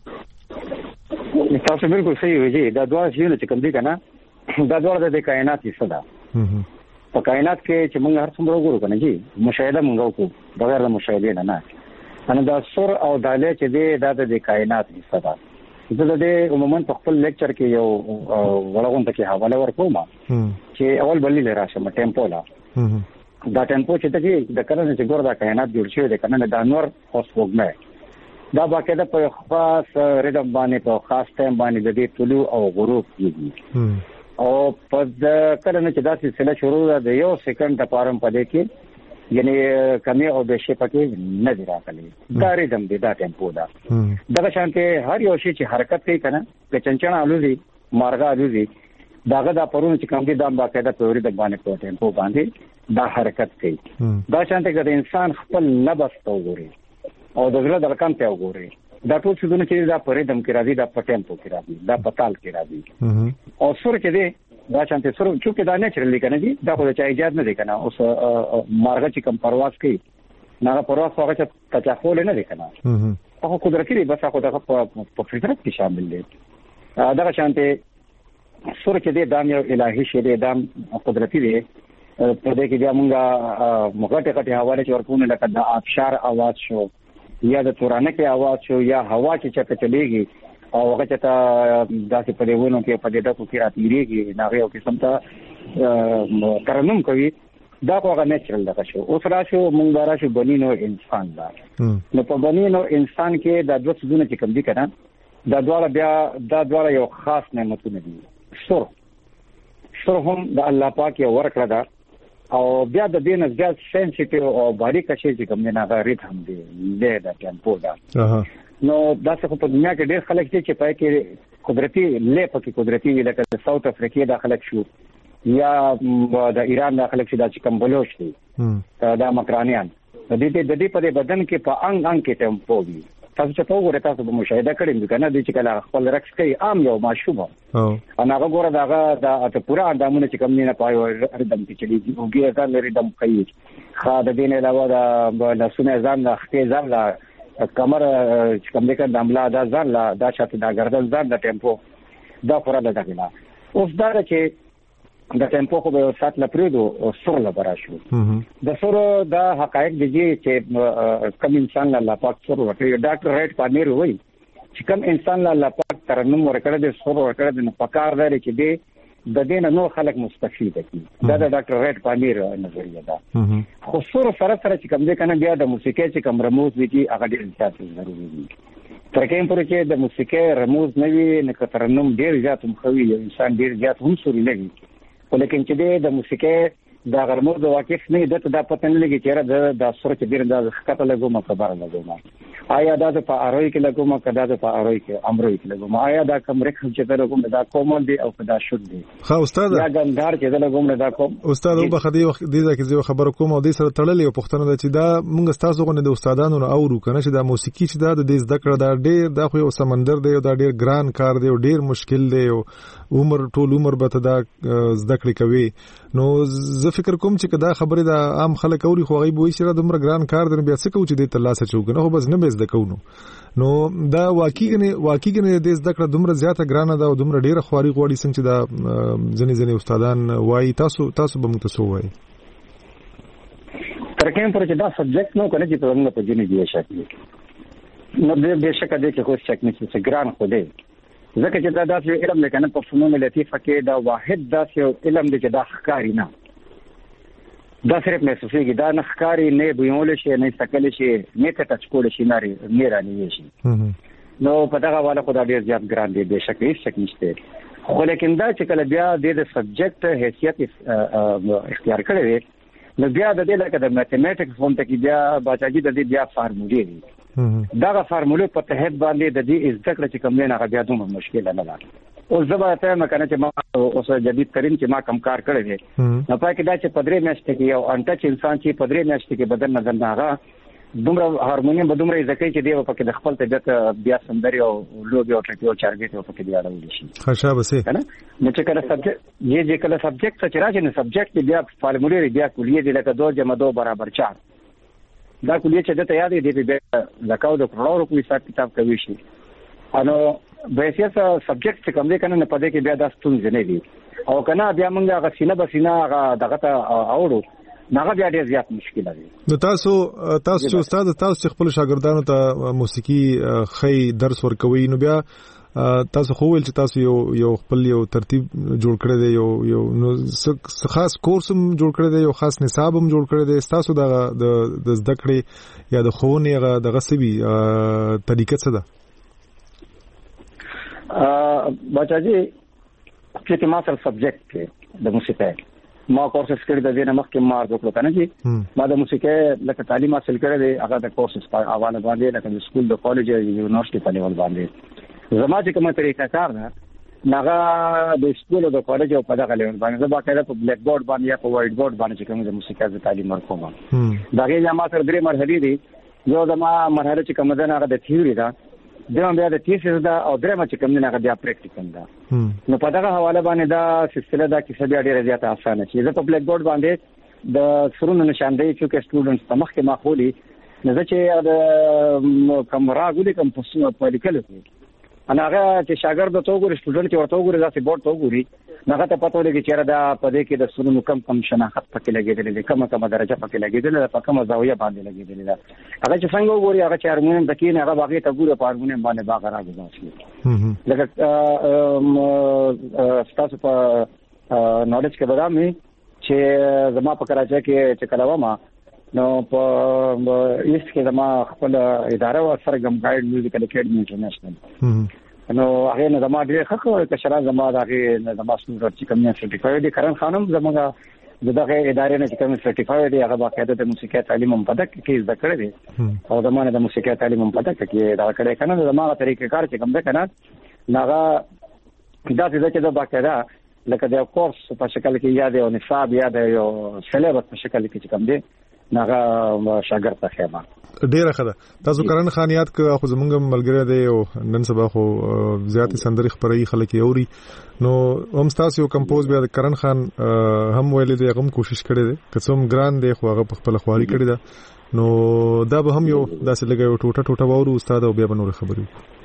تاسو بالکل صحیح وایي. دا دوا شیونه چې کوم دي کنه دا دوا د کائنات حصہ ده. په کائنات کې چې موږ هر څومره وګورو کنه جی مشاهده موږ وکړو بغیر د مشاهده نه انا دا سر او داله چې دی دا د کائنات حصہ ده. زه د عموما په خپل لیکچر کې یو ولغونته کې حواله ورکوم چې اول بلې راشه ټیمپو لا دا ټیمپو چې ته د کله چې ګور دا کائنات جوړ شوی د کنه د انور اوس وګمه دا باقاعده په خاص ریدم باندې په خاص ټایم باندې د دې طلوع او غروب کیږي او په کله چې دا سلسله شروع ده د یو سکند لپاره په دې کې یعنی کمی او بشي پکې نه دی راغلي دا ریدم دی دا ټیمپو دا دغه شانته هر یو شی چې حرکت کوي کنه په چنچنا الوزي مارګه الوزي داغه دا پرونه چې کوم دي دا باقاعده تیوري د باندې په ټیمپو باندې دا حرکت کوي. دا شانته کې د انسان خپل نبض ته وګوري او د زړه دړکان ته وګوري، دا ټول څه دونه چې دا پرې دم کې راځي، دا په ټیمپو کې راځي، دا په تال کې راځي. او سر کې دی دا شانته سر چې دا نېچرلی کنه دي، دا خو چې ایجاد نه دی کنه. اوس مارغه چې کوم پرواز کوي نه پرواز هغه چې تچاخول نه دی کنه، هغه قدرتي دی، بس هغه په فطرت کې شامل دی. دا شانته سر کې دی دا یو الهي شی دی، دا قدرتي دی. په دې کې بیا مونږه مغټه حواله چې ورکونه لکه د ابشار आवाज شو یا د تورانه کې आवाज شو یا هوا چې چته چلےږي او هغه چې داسې په دیونو کې په دې ډکو کې راتېږي نه یو قسم ته ترنم کوي، دا هغه نېچرل ده شو. اوس راشو مونږ راشو بنینو انسان دا نو په بنینو انسان کې د دوه څه چې کوم دي کنه، دا دواړه یو خاص نعمتونه دي. سر هم د الله پاک یو ورکړه ده او بیا د دې نه زیات سنسټیو او باریک شي چې کوم نه غریت هم دی دا ټیمپو دا. نو دا څه په دنیا کې ډېر خلک دي چې پای کې قدرتي لپاره قدرتي لکه د ساوث افریقا د خلک شو یا د ایران د خلک چې د چکم بلوچ دي دا مکرانیان د دې په بدن کې په انګ کې ټیمپو دي. تاسو چې په وګوره تاسو به مشاهده کړئ کنه د چې کله خپل رقص کوي عام یو ماشومه انا هغه ګوره دا ته پورا اندامونه چې کوم نه پایو ردم کې چلیږي او ګیر کار لري دم کوي. خا د دین علاوه دا لسونه ځان د خپل ځان لا کمر چې کوم دغه داملا دا ځان لا دا شاته دا ګردن ځان د ټیمپو دا پورا د دغه اوس دا چې د ټیمپو خو به سات لپاره سر لپاره شو. د سر دا حقایق دي چې کوم انسان الله پاک سر ورکړي. ډاکټر رائټ پامیر وایي چې کوم انسان الله پاک ترنم ورکړي د سر ورکړي د پکار دی چې د دین نو خلک مستفید دي. دا د ډاکټر رائټ پامیر نظریه ده. خو سر سره چې کوم دي کنه بیا د موسیقي چې کوم رموز دي هغه ډېر زیات ضروري دي. ترکه پر چې د موسیقي رموز نه وي نه ترنم ډېر زیات مخوي انسان ډېر زیات هم سوري نه وي، ولیکن چې د موسیقي د غرمو د واقف نه د پته نه لګي چې د سر کې ډیر د خطه لګوم خبره لګوم آیا دا په اروي کې لګوم کدا د په اروي کې امروي کې لګوم آیا دا کوم رخ چې دا لګوم دا کومل دی او کدا شود دی. خا استاد یا ګندار چې دا لګوم دا کوم استاد په خدي وخت دې ځکه زه خبر کوم او دې سره تړلې او پښتنه ده چې دا موږ تاسو غو نه د استادانو نه اورو کنه چې دا موسیقي چې دا د دې زده کړه دا ډیر دا خو یو سمندر دی او دا ډیر ګران کار دی او ډیر مشکل دی او عمر ټول عمر به دا زده کړې کوي. نو زه فکر کوم چې دا خبره د عام خلک اوري خو غي بوي چې دا عمر ګران کار دی بیا څه کوي چې د تلاسه چوکنه خو بس نه به زده کوو. نو دا واقعي د زده کړه دومره زیاته ګرانه ده او دومره ډیره خواري غوړي څنګه چې دا ځنې استادان وایي تاسو به متسو وایي ترکه پر چې دا سبجیکټ نو کنه چې په موږ په جنې دی شکل نو به شکه دې چې خو شک نشي چې ګران خو دی ځکه چې دا داسې علم لکنه په فنون لطیفه کې دا واحد داسې علم دی چې دا ښکاری نه دا صرف محسوسيږي دا نه ښکاری نه بيول شي نه سکل شي نه ټچ کول شي نه راني شي. نو په دغه والا خدای ډیر زیات ګران دی به شک هیڅ شک نشته. خو لیکن دا چې کله بیا د سبجیکټ حیثیت اختیار کړي نو بیا د دې لکه د میتھمیټکس فون ته کې بیا باچاجي د دې بیا فارمولې دي. دا فارمولې په تحت باندې د دې ذکر چې کوم نه هغه بیا دومره مشکل نه ده. او زبرته مکنه چې ما اوس جدید ترين چې ما کم کار کړی دی نو پای کې دا چې پدری میاشتې کې یو انټچ انسان چې پدری میاشتې کې بدن نظر نه هغه دومره هارمونیم به دومره ځکه چې دی په کې د خپل طبيعت بیا سندري او لوګي او ټکی او چارګي په کې دی اړول شي. خاصه بسې کنه نو چې کله سبجیکټ یې کله سبجیکټ چې راځي نو سبجیکټ بیا فارمولې بیا کلیه دی لکه 2 + 2 = 4 دا کلیه چې د تیارې دی به لکاو د کروڑو کوم حساب کتاب کوي شي. انو به سیاسه سبجیکټ څخه کوم دی کنه په دې کې بیا د ستونزې نه دي او کنه بیا موږ هغه بسینه هغه دغه ته اورو هغه بیا ډیر زیات مشکل دی. نو تاسو چې استاد تاسو خپل شاګردانو ته موسیقي خي درس ورکوي نو بیا تاسو خو ول چې تاسو یو خپل یو ترتیب جوړ کړی دی یو نو خاص کورس هم جوړ کړی دی یو خاص نصاب هم جوړ کړی دی تاسو د زده کړې یا د ښوونې د غسبي طریقه څه ده؟ بچاجي چې ما سره سبجیکټ کې د موسیقي ما کورسز کړی د دې نه مخکې ما وکړو کنه چې ما د موسیقي لکه تعلیم حاصل کړی دی هغه د کورسز په حواله باندې لکه د سکول د کالج او یونیورسيټي په لیول باندې زما چې کومه طریقه کار ده ناغه د سکول او د کالج او په دغه لیول باندې د باقاعده په بلیک بورډ باندې یا په وایټ بورډ باندې کوم د موسیقي د تعلیم ورکوم دا غي ما تر درې مرحلې دي یو د ما مرحله چې کوم ده هغه د تھیوري ده دا بیا د تیسیس ده او درېمه چې کوم نه هغه بیا پریکټیکل ده نو په دغه حواله باندې دا سلسله دا کیسه بیا ډیره زیاته اسانه شي زه په بلیک بورډ باندې د سرونو نشاندهي چې سټوډنټس په مخ کې ماخولي نه چې د کوم راغلي کوم په لیکلو انا هغه چې شاګرد ته وګوري سټوډنټ ورته وګوري ځکه بورډ ته وګوري هغه ته پته ولګي چې دا په دې کې د سرونو کم شناخت پکې لګیدل دي کومه درجه پکې لګیدل ده په کومه زاویه باندې لګیدل ده هغه چې څنګه وګوري هغه چې هارمونیم د کې نه هغه باغې ته ګوره په هارمونیم باندې باغ راځي لکه تاسو په نالج کې بدامي چې زما په کراچۍ کې چې کلاوه ما نو په ایست کې زما خپل اداره او سره ګم ګایډ میوزیکل اکیډمي انټرنیشنل نو هغه نه زما ډېر ښه کشران زما دغه زما سټوډنټ چې کوم سرټیفاید دي کرن خانم زموږه دغه ادارې نه چې کوم سرټیفاید دي هغه باقاعده د موسیقي تعلیم هم پدک کې زده کړی دي او زمانه د موسیقي تعلیم هم پدک کې دا کړی کنه زما طریقې کار چې کوم ده کنه ناغه دا چې د باقاعده لکه د کورس په شکل کې یاد او نصاب یاد یو سلیبس په شکل کې کوم دی ناغه شاګرد ته خیمه ډیره خده تاسو کرن خان یاد ک خو زمونږ ملګری دی او نن سبا خو زیات سندري خبري خلک یوري نو هم تاسو کمپوز بیا کرن خان هم ویلې دی غو کوشش کړی دی که څوم ګران دی خو هغه په خپل خواري کړی دا نو دا به هم یو داسې لګي ټوټه وورو استاد او بیا بنور خبري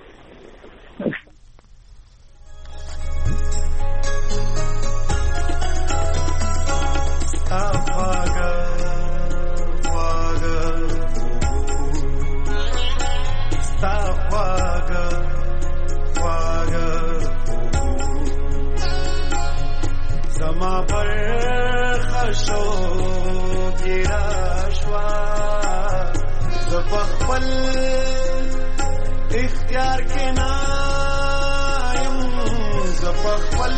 اختیار کې نایم زپخل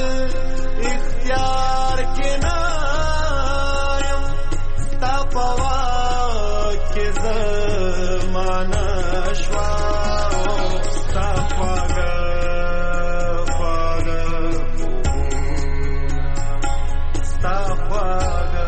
اختیار کې نایم تا پوا کې زمانه شوا تا پاګه تا پاګه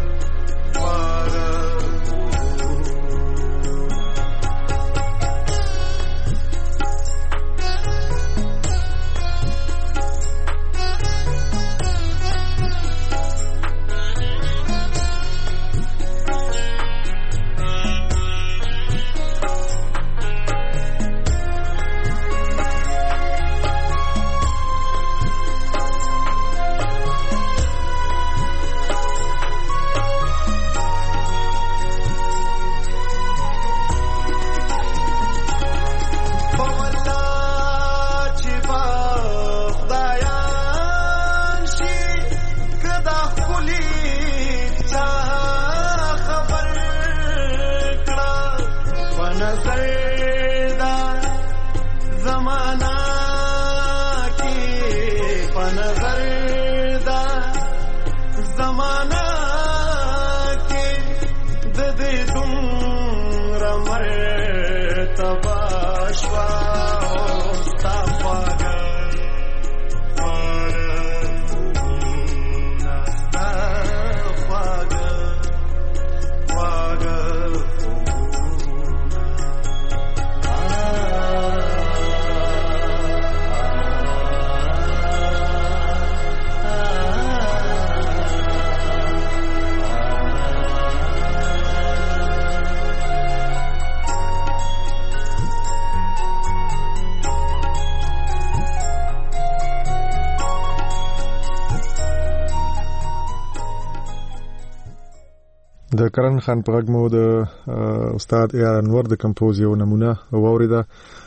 د کرن خان په غږ مو د استاد انور د کمپوز یو نمونه واوریدا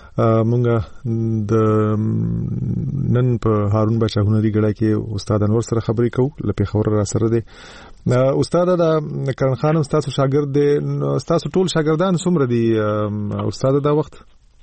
مونږه د نن په هارون بچا هنري ګړه کې استاد انور سره خبرې کوو لپاره خبر را سره دی استاد د کرن خان استاد شاګرد دی استاد ټول شاګردان څومره دي استاد دا وخت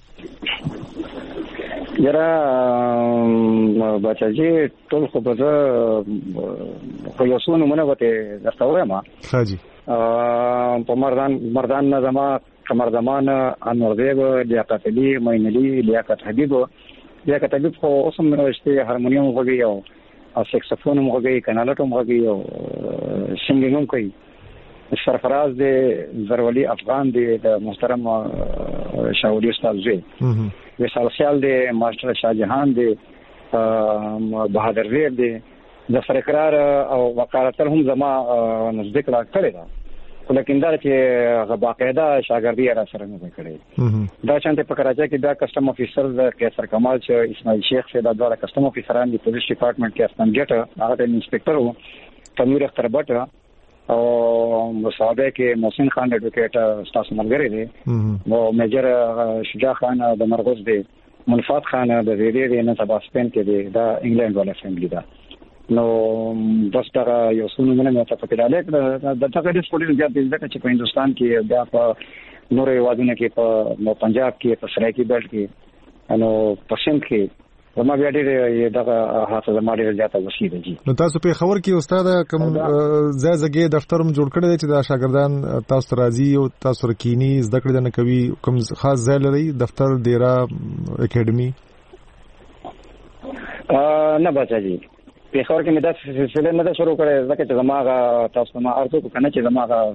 یرا بچا جی ټول خو په یو څو نمونه وته درته وایم حاجی په مردان نظام قمر زمان انور دیو لیاقت علی معین علی لیاقت حبیب یا که طبيب خو اوسم نوشته هارمونیوم وغږی او سکسفون وغږی کنالټ وغږی او سنگینګ کوي. سرفراز د زرولی افغان د محترم شاولی استاد زوی وسال خیال د ماستر شاهجهان د بهادر ویر د فرقرار او وقارتل هم زما نزدیک را کړی دا، ولیکن دا چې باقاعده شاګردي را سره نه کړی. دا چانته په کراچۍ کې دا کسٹم افیسر د کیسر کمال چې اسماعیل شیخ سے دا ډول کسٹم افیسران د پولیس ډپارټمنټ کې استم ګټ هغه د انسپکټر وو تنویر اختر بټ او مصابه کې محسن خان ایڈوکیټ تاسو ملګری دی، او میجر شجاع خان د مرغوز دی، منفات خان د ویډیو دی نه تبا سپین کې دی، دا انګلند والا فیملی دا. نو بس دا یو څونه نه مې ته پکې ډالې د تاګه د پولیس بیا د ځکه چې په هندستان کې بیا په نورې وادونه کې په پنجاب کې په سرایکی بیلټ کې نو پښین کې زما بیا ډېر دغه حافظه ما ډېر زیاته وسیله دي. نو تاسو په خبر کې استاد کوم ځای دفتر جوړ کړی دی چې دا شاګردان تاسو راځي او تاسو رکینی زده کړې نه کوي، کوم خاص ځای لري دفتر ډیرا اکیډمي؟ نه بچاجي په خبر کې مې دا سلسله نه شروع کړې ځکه چې زماغه تاسو ما ارزو کنه چې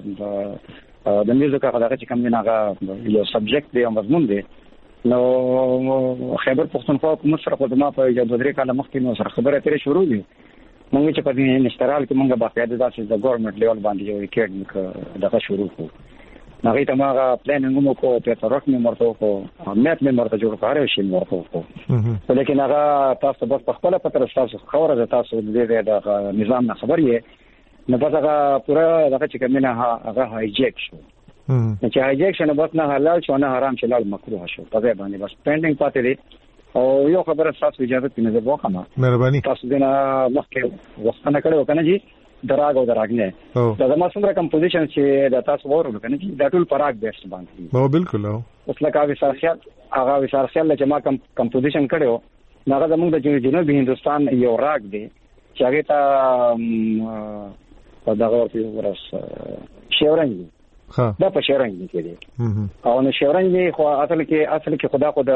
زماغه د میوزیک هغه چې کوم نه هغه یو سبجیکټ دی او مضمون دی. نو خیبر پښتونخوا حکومت سره خدما په یو درې کال مخکې نو سره خبره ترې شروع دي. مونږ چې په دې نشترال کې مونږه باقاعده داسې د ګورنمنت لیول باندې یو اکیډمیک دغه شروع کړو. هغه ته ماغه پلانینګ مو کو په ترک مې مرته کو میت مې مرته جوړ کړو شي مرته کو، لیکن هغه تاسو بس په خپل پتر تاسو خبره ده تاسو دې د نظام نه خبر یې نه بس هغه پورا دغه چې کومه هغه هایجیک شو. چې هایجیک شنه بس نه حلال شو نه حرام شو لال مکروه شو په ځای باندې بس پینډینګ پاتې دي. او یو خبره تاسو اجازه پینې زه وکم مهرباني تاسو دې نه مخکې وختنه کړو کنه جی دراغ او دراغ نه دا زما څومره کمپوزیشن چې د تاسو ورو کنه جی دا ټول پراګ بیس باندې او بالکل اوس لکه هغه وسارخیال چې ما کمپوزیشن کړو هغه زموږ د جنوبي هندستان یو راګ دی چې هغه ته په دغه ورس شیورنګ دا په شیورنګ کې دی او نو شیورنګ خو اصل کې خدا خو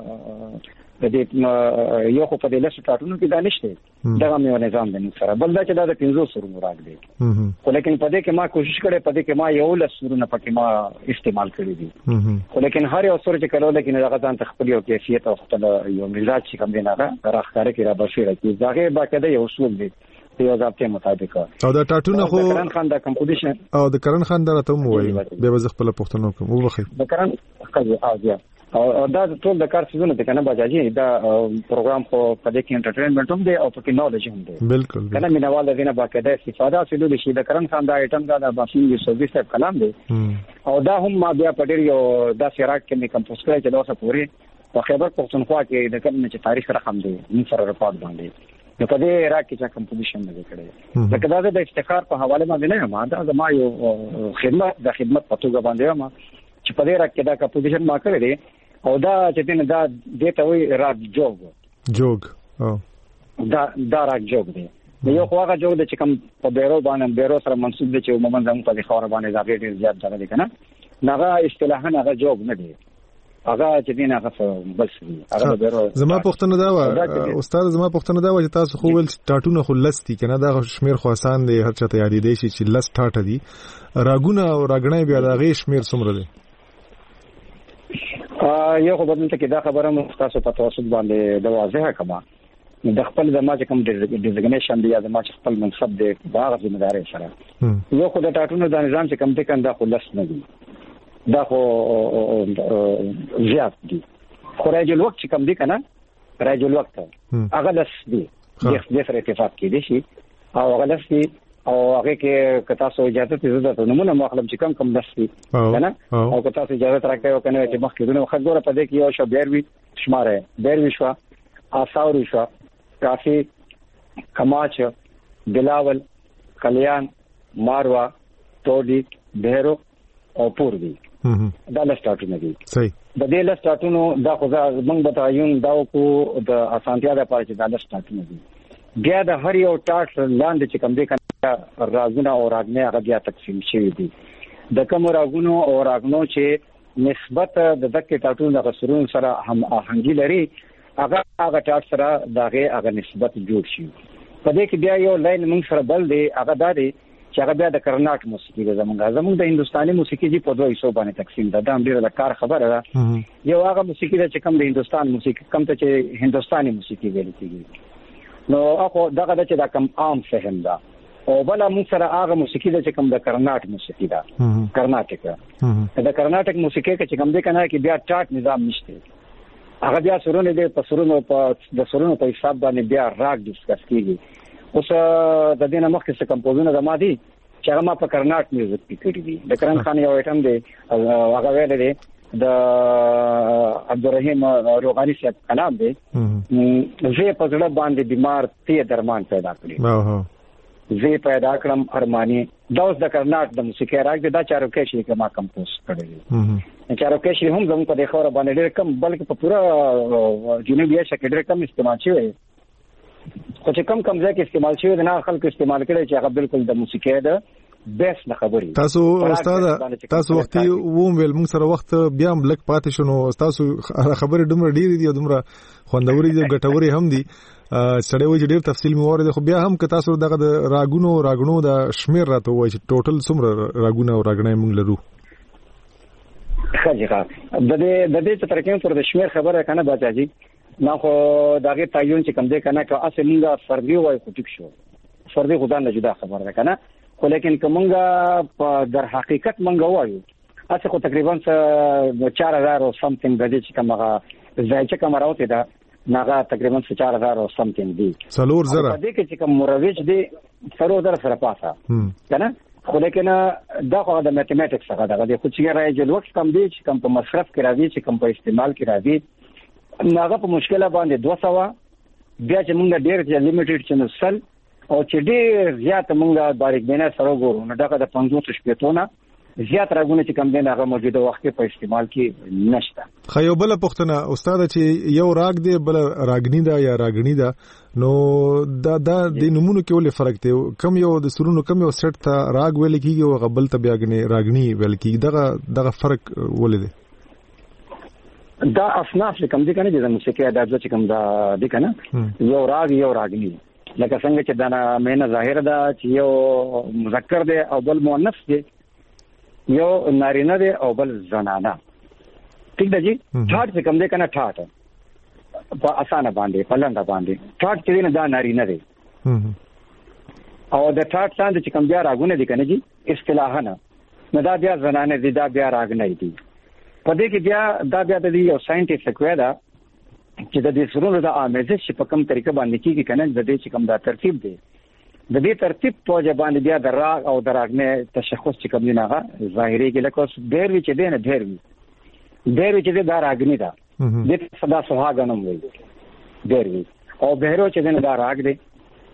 د دې یو خو په دې لاسو ټاټونو کې دانشته دا مې نظام د سره بل دا چې دا د 500 سرو مراد دی خو لیکن په دې کې ما کوشش کړې په دې کې ما یو لسرو نه پکې ما استعمال کړی دي خو لیکن هر یو سر چې کړو لیکن هغه ځان تخپل یو کیفیت او خپل یو مزاج چې کوم دی نه راخاره کې را بشیره کې ځای باقاعده یو اصول دی یو ضابطه مطابق او دا ټاټونه خو کرن خان دا کمپوزیشن او د کرن خان دا ته مو وایي به وځ خپل پښتنو کوم وبخي د کرن خځه او او دا ټول د کار سيزونه د کنه بجاجي دا پروګرام خو په دې کې انټرټینمنت هم دی او په کې نالج هم دی بالکل کنه مینوال دینه باقاعده استفاده حاصلول شي د کرن خان دا ایټم دا د باسین یوسفي صاحب کلام دی او دا هم ما بیا په ډیر یو دا سیراک کې می کمپوز کړی چې دا اوسه پوری په خیبر پښتونخوا کې د کوم چې تاریخ رقم دی من سره ریکارډ باندې نو په دې راک کې چې کمپوزیشن نه کړی دا کدا د افتخار په حواله باندې نه ما دا زما یو خدمت په توګه باندې ما چې په دې راک کې دا کمپوزیشن ما کړی دی او دا چې دین دا دته وی راک جوګ او دا راک جوګ دی یو خواغه جوګ د چې کوم په بیرو باندې بیرو سره منسوب دي چې عموما زموږ په خاور باندې دا ډېر زیات ځای دی کنه ناغه اصطلاحا هغه جوګ نه دی هغه چې دین هغه بل څه هغه بیرو زما پښتنه دا استاد زما پښتنه دا چې تاسو خو ول ټاټونه خلصتي کنه دا شمیر خو آسان دی هر چاته یادې دي چې لس ټاټه دي راګونه او راګنې بیا دا غي شمیر څومره دی یو خو بدل ته کې دا خبره مختصه په توسط باندې د واضحه کما د خپل د ما چې کوم ډیزګنیشن دی یا د ما چې خپل منصب دی باغ ځمداري سره یو خو د ټاټونو د نظام چې کوم دې کنده خلص نه دي دا خو زیات دي خو راجل وخت چې کوم دي کنه راجل وخت هغه لس دي د سره اتفاق کې دي شي او هغه لس دي او هغه کې کتا سو اجازه ته زده ته نمونه مخلب چې کم لس دي کنه او کتا سو اجازه راکړي او کنه چې مخکې دونه وخت ګوره په دې کې یو شو بیروي شماره بیروي شو آثار شو کافی کماچ بلاول کلیان ماروا توډي بهرو او پوردي دا لسټاټونه دي صحیح د دې لسټاټونو دا خو موږ بتایون دا کو د اسانتیا لپاره چې دا لسټاټونه دي بیا د هر یو ټاټ لاندې چې کوم دې کنه راګونه او راګنه هغه بیا تقسیم شوی دي د کوم راګونو او راګنو چې نسبت د دکې ټاټونو د غسرون سره هم آهنګي لري هغه ټاټ سره داغه هغه نسبت جوړ شي. په دې کې بیا یو لاین موږ سره بل دی هغه دا دی چې هغه بیا د کرناټ موسیقي ده. زمونږ د هندستاني موسیقي دی په دوه حصو باندې تقسیم ده. دا هم ډیره د کار خبره ده. یو هغه موسیقي ده چې کوم د هندستان موسیقي کوم ته چې هندستاني موسیقي ویل کیږي، نو هغه دغه چې دا کوم عام فهم ده. او بل موږ سره هغه موسیقي ده چې کوم د کرناټ موسیقي ده، کرناټک. د کرناټک موسیقي کې چې کوم ده کنه کې بیا ټاټ نظام نشته، هغه بیا سرونه دي په سرونو د سرونو په حساب باندې بیا راګ ډیسکس کیږي. اوس د دې نه مخکې څه کمپوزونه د ما دي چې هغه ما په کرناټ میوزیک کې کړی دي. د کرن خان یو ایټم دی هغه ویل دی د عبدالرحیم روغانی صاحب کلام دی، زه په ځړه باندې بیمار ته درمان پیدا کړی، زه پیدا کړم ارمانی. دا اوس د کرناټ د موسیقي راګ دی، دا چاروکې شي چې ما کمپوز کړی دی. چاروکې شي هم زموږ په دې خبره باندې ډېر کم، بلکې په پورا جنوبي ایشیا کې ډېر کم استعمال شوی. خو چې کم ځای کې استعمال شوی د نه خلکو استعمال کړي چې هغه بالکل د موسیقي د بیس نه خبري. تاسو استاد تاسو وختي ووم ویل موږ سره وخت بیا هم لک پاتې شنو. تاسو خبرې دومره ډېرې دي او دومره خوندوري دي ګټوري هم دي سړی وایي چې ډېر تفصیل مې واورېد. خو بیا هم که تاسو دغه د راګونو د شمیر راته وایي چې ټوټل څومره راګونه او راګنې موږ لرو. ښه د دې چې ترکیم پر د شمیر خبره کنه بچاجي نه، خو داغه تعین چې کوم دې کنه که اصلینګه فردي وای خو ټیک شو، فردي خدای نه جدا خبره ده کنه. خو لیکن کومنګه په در حقیقت منګه وایو اته خو تقریبا 4000 او سمثینګ د دې چې کومه ځای چې کوم راوته ده ناغه تقریبا 4000 او سمثینګ دي. څلور زره د دې کې کوم مروج دي څلور سره پاسه کنه. خو لیکن دا خو د میتھمیټکس څخه ده، د خو چې راځي د وخت کم دي چې کم په مصرف کې راځي چې کم په استعمال کې راځي. ناغه په مشکله باندې 200 بیا چې موږ ډېر چې لیمیټډ چې نسل او چې ډېر زیات موږ باریک بینه سره وګورو نو دغه د 500 شپېتونه زیات راغونه چې کم دین هغه موجوده وخت په استعمال کې نشته. خو یو بل پوښتنه استاد چې یو راګ دی بل راګنی دا یا راګنی دا، نو دا د نمونه کې ولې فرق دی؟ کم یو د سرونو کم یو سیټ ته راګ ویل کیږي او غبل ته بیا راګنی ویل کیږي، دغه فرق ولې دی؟ دا اصناف چې کوم دي کنه د موسیقي ادب چې کوم دا دي کنه یو راګ یو راګنی، لکه څنګه چې دا معنی ظاهر ده چې یو مذکر دی او بل مؤنث دی، یو نارینه دی او بل زنانه. ٹھیک ده جی. ټاټ چې کوم دی کنه ټاټ په اسانه باندې پلنده باندې ټاټ چې نه دا نارینه دی او د ټاټ څنګه چې کوم بیا راګونه دي کنه جی اصطلاحا نه دا بیا زنانه دي، دا بیا راګنی دي. په دې کې بیا د یو ساينټیفیک وې دا چې د دې سرونو د آمیزش په کوم طریقه باندې کیږي کنه د دې چې کوم دا ترتیب دی، د دې ترتیب په ځای باندې بیا د راګ او د راګنې تشخص چې کوم نه هغه ظاهري کې لکه اوس ډېر وی چې دی نه ډېر وی چې دا راګنی دا د صدا سوهاګنم وي ډېر وی او بهرو چې دی دا راګ دی.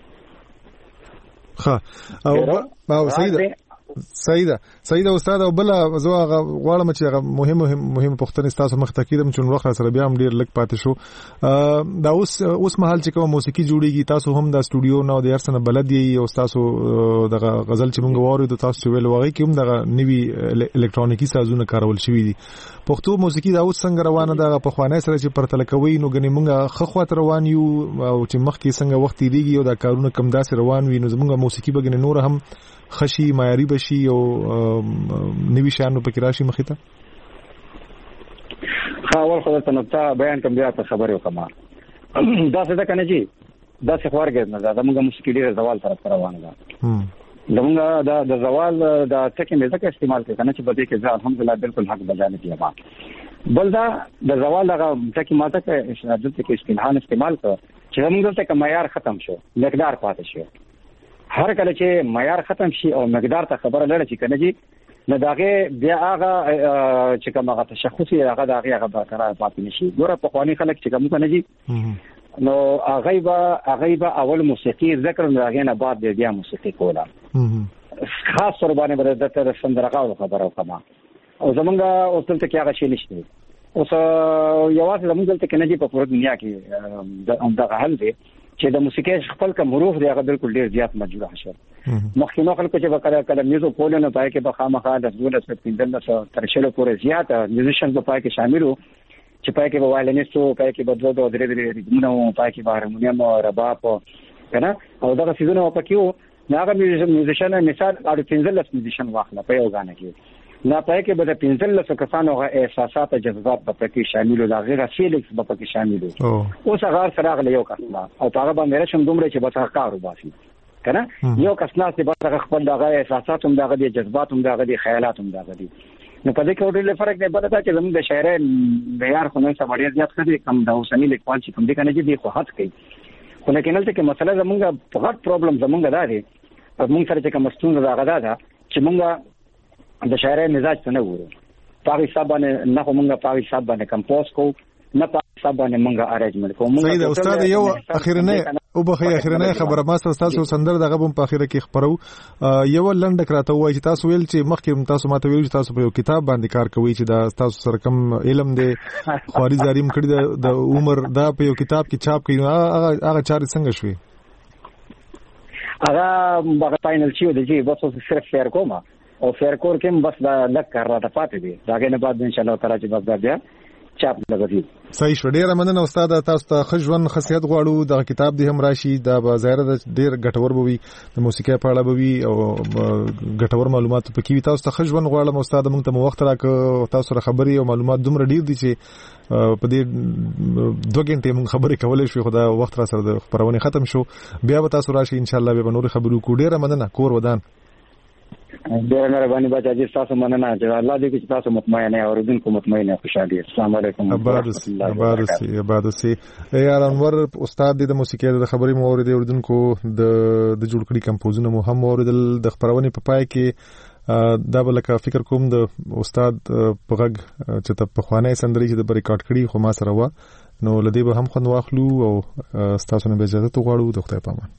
ها او صحیح ده استاد. او بل زه غواړم چې هغه مهم پوښتنه تاسو مخ ته کیدم چې وخت سره بیا هم ډیر لک پاتې شو. دا اوس مهال چې کوم موسیقي جوړیږي تاسو هم د سټوډیو نو د ارسنه بلد یي او تاسو د غزل چې موږ واره د تاسو ویل واغې کوم د نوي الکترونیکی سازونه کارول شوې دي. پښتو موسیقي دا اوس څنګه روانه ده په خوانه سره چې پرتل کوي نو غني موږ خخوات روان یو او چې مخ کې څنګه وخت دیږي او دا کارونه کم داسې روان وي نو زموږ موسیقي بګنه نور هم خشي معیاري بشي او نوی شانو پکې راشي مخې ته. اول خو ته نقطه بیان کوم بیا ته خبرې وکم دا څه ده کنه جی دا څه خبرګر نه دا موږ موسیقي ډیر زوال طرف روانه ده. زموږ د زوال د ټکی مې ځکه استعمال کوي کنه چې بده کې ځا الحمدلله بالکل حق بجانب دی ما بل دا د زوال هغه ټکی ماته کې دلته کې استنهان استعمال کړ چې موږ دلته کې معیار ختم شو مقدار پاتې شو. هر کله چې معیار ختم شي او مقدار ته خبره لړ شي کنه جی نه داغه بیا هغه چې کوم هغه تشخصي هغه داغه برقرار پاتې نشي. ګوره په قوانين خلک چې کوم کنه جی نو غیبه اول موسیقي ذکر راغی نه بعد بیا موسیقي کوله خاص سره باندې بر د سندرغاو خبره وکما او زمونږه اوسل ته کې هغه شي نشته. اوس یوازې زمونږ ته کنه جی په پوره دنیا کې دغه حل دی چې د موسیقي خپل کوم حروف دی هغه بالکل ډیر زیات مجبور شول. مخکینو خلکو چې وکړه کله میوزو پولنو پای کې به خامخا د 2015 تر شلو پورې زیات میوزیشن په پای کې شامل وو چې پای کې وایلنیستو پای کې بدو د درې ریتمونو پای کې هارمونیم او رباب کنه او دا سيزونه پکې وو هغه میوزیشن مثال اړ 15 میوزیشن واخله په یو غانه کې نه پای کې به د 15 کسانو احساسات او جذبات په کې شامل او هغه فیلینګز په کې شامل وو اوس هغه سره غل یو کسنا او هغه باندې راشم دومره چې به هغه کار وباسي کنه یو کسنا چې به خپل دغه احساسات هم دغه جذبات هم دغه خیالات هم دغه دي نو په دې کې ډېر فرق دی بل دا چې زموږ د شاعر معیار خو نه سم ډېر زیات کړي کم د اوسنی لیکوال چې کوم دي کنه چې دی خو حد کوي خو نه کېنل چې مسله زموږ په غټ پرابلم زموږ دا دی موږ سره چې کوم ستونزه دا غدا ده چې موږ د شاعر مزاج څنګه وره په حساب باندې نه موږ په حساب باندې کمپوز کو نه په حساب باندې موږ ارینجمنت کوو صحیح ده استاد یو اخیرنه او بخیر اخیرنه خبره ما تاسو سندر دغه په اخیره کې خبرو یو لنډ کراته وای چې تاسو ویل چې مخکې تاسو ماته ویل چې تاسو په یو کتاب باندې کار کوي چې دا تاسو سره کم علم دی خواري زاریم کړی د عمر دا په یو کتاب کې چاپ کړي هغه چارې څنګه شوې هغه فائنل شو دی چې بس صرف شعر کوم او شعر کور کې بس دا لک کار را پاتې دي داګه نه بعد ان شاء الله تعالی چې بس بیا چاپ لګوي صحیح شو ډیره مننه استاد تاسو ته خجون خاصیت غواړو د کتاب دی هم راشي دا بازار د ډیر ګټور بوي د موسیقي په اړه بوي او ګټور معلومات پکې وي تاسو ته خجون غواړم استاد موږ ته وخت راکړو تاسو سره خبري او معلومات دومره ډیر دي چې په دې 2 غنټې موږ خبرې کولای شو خدا وخت را سره د خبرونه ختم شو بیا به تاسو راشي ان شاء الله به نور خبرو کو ډیره مننه کور ودان ډیر مهرباني بچا چې تاسو مننه چې الله دې چې تاسو مطمئنه او اوریدونکو مطمئنه خوشاله السلام علیکم ابادسي یار انور استاد د موسیقي د خبري مو اوریدل اوریدونکو د جوړ کړي کمپوزونه مو هم اوریدل د خبرونه په پای کې دا بلکه فکر کوم د استاد په غږ چې ته په خوانه سندري چې د ریکارډ کړي خو ما سره و نو لدی به هم خوند واخلو او تاسو نه اجازه ته غواړو د خدای پامان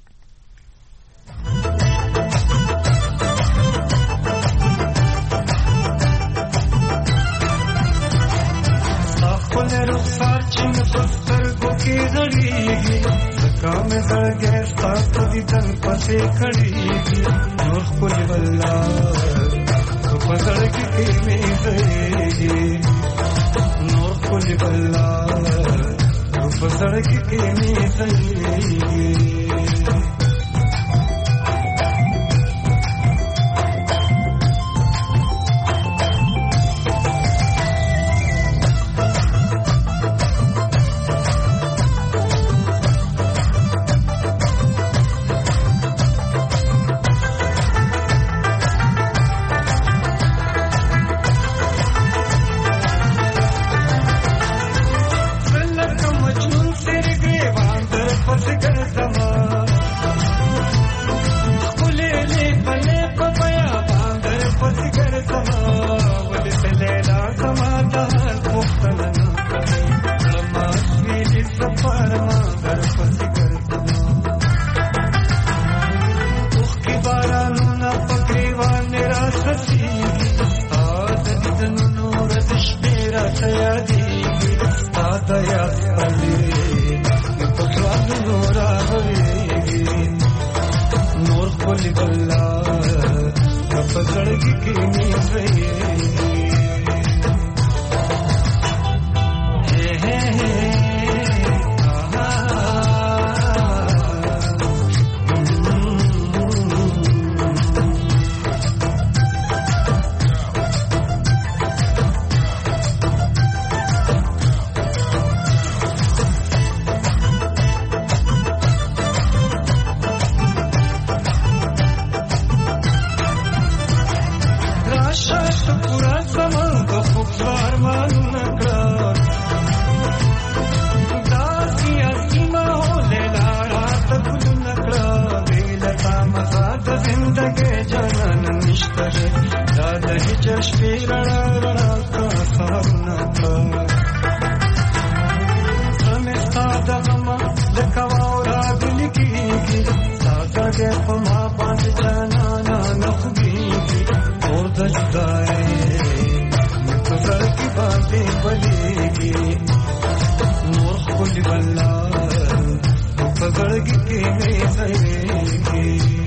काम दर्गे साथ दिदन पसे खड़ीगी नूर कुल वल्ला तो पकड़ के में गएगी नूर कुल वल्ला तो पकड़ के में गएगी नूर कुल वल्ला पकड़ के में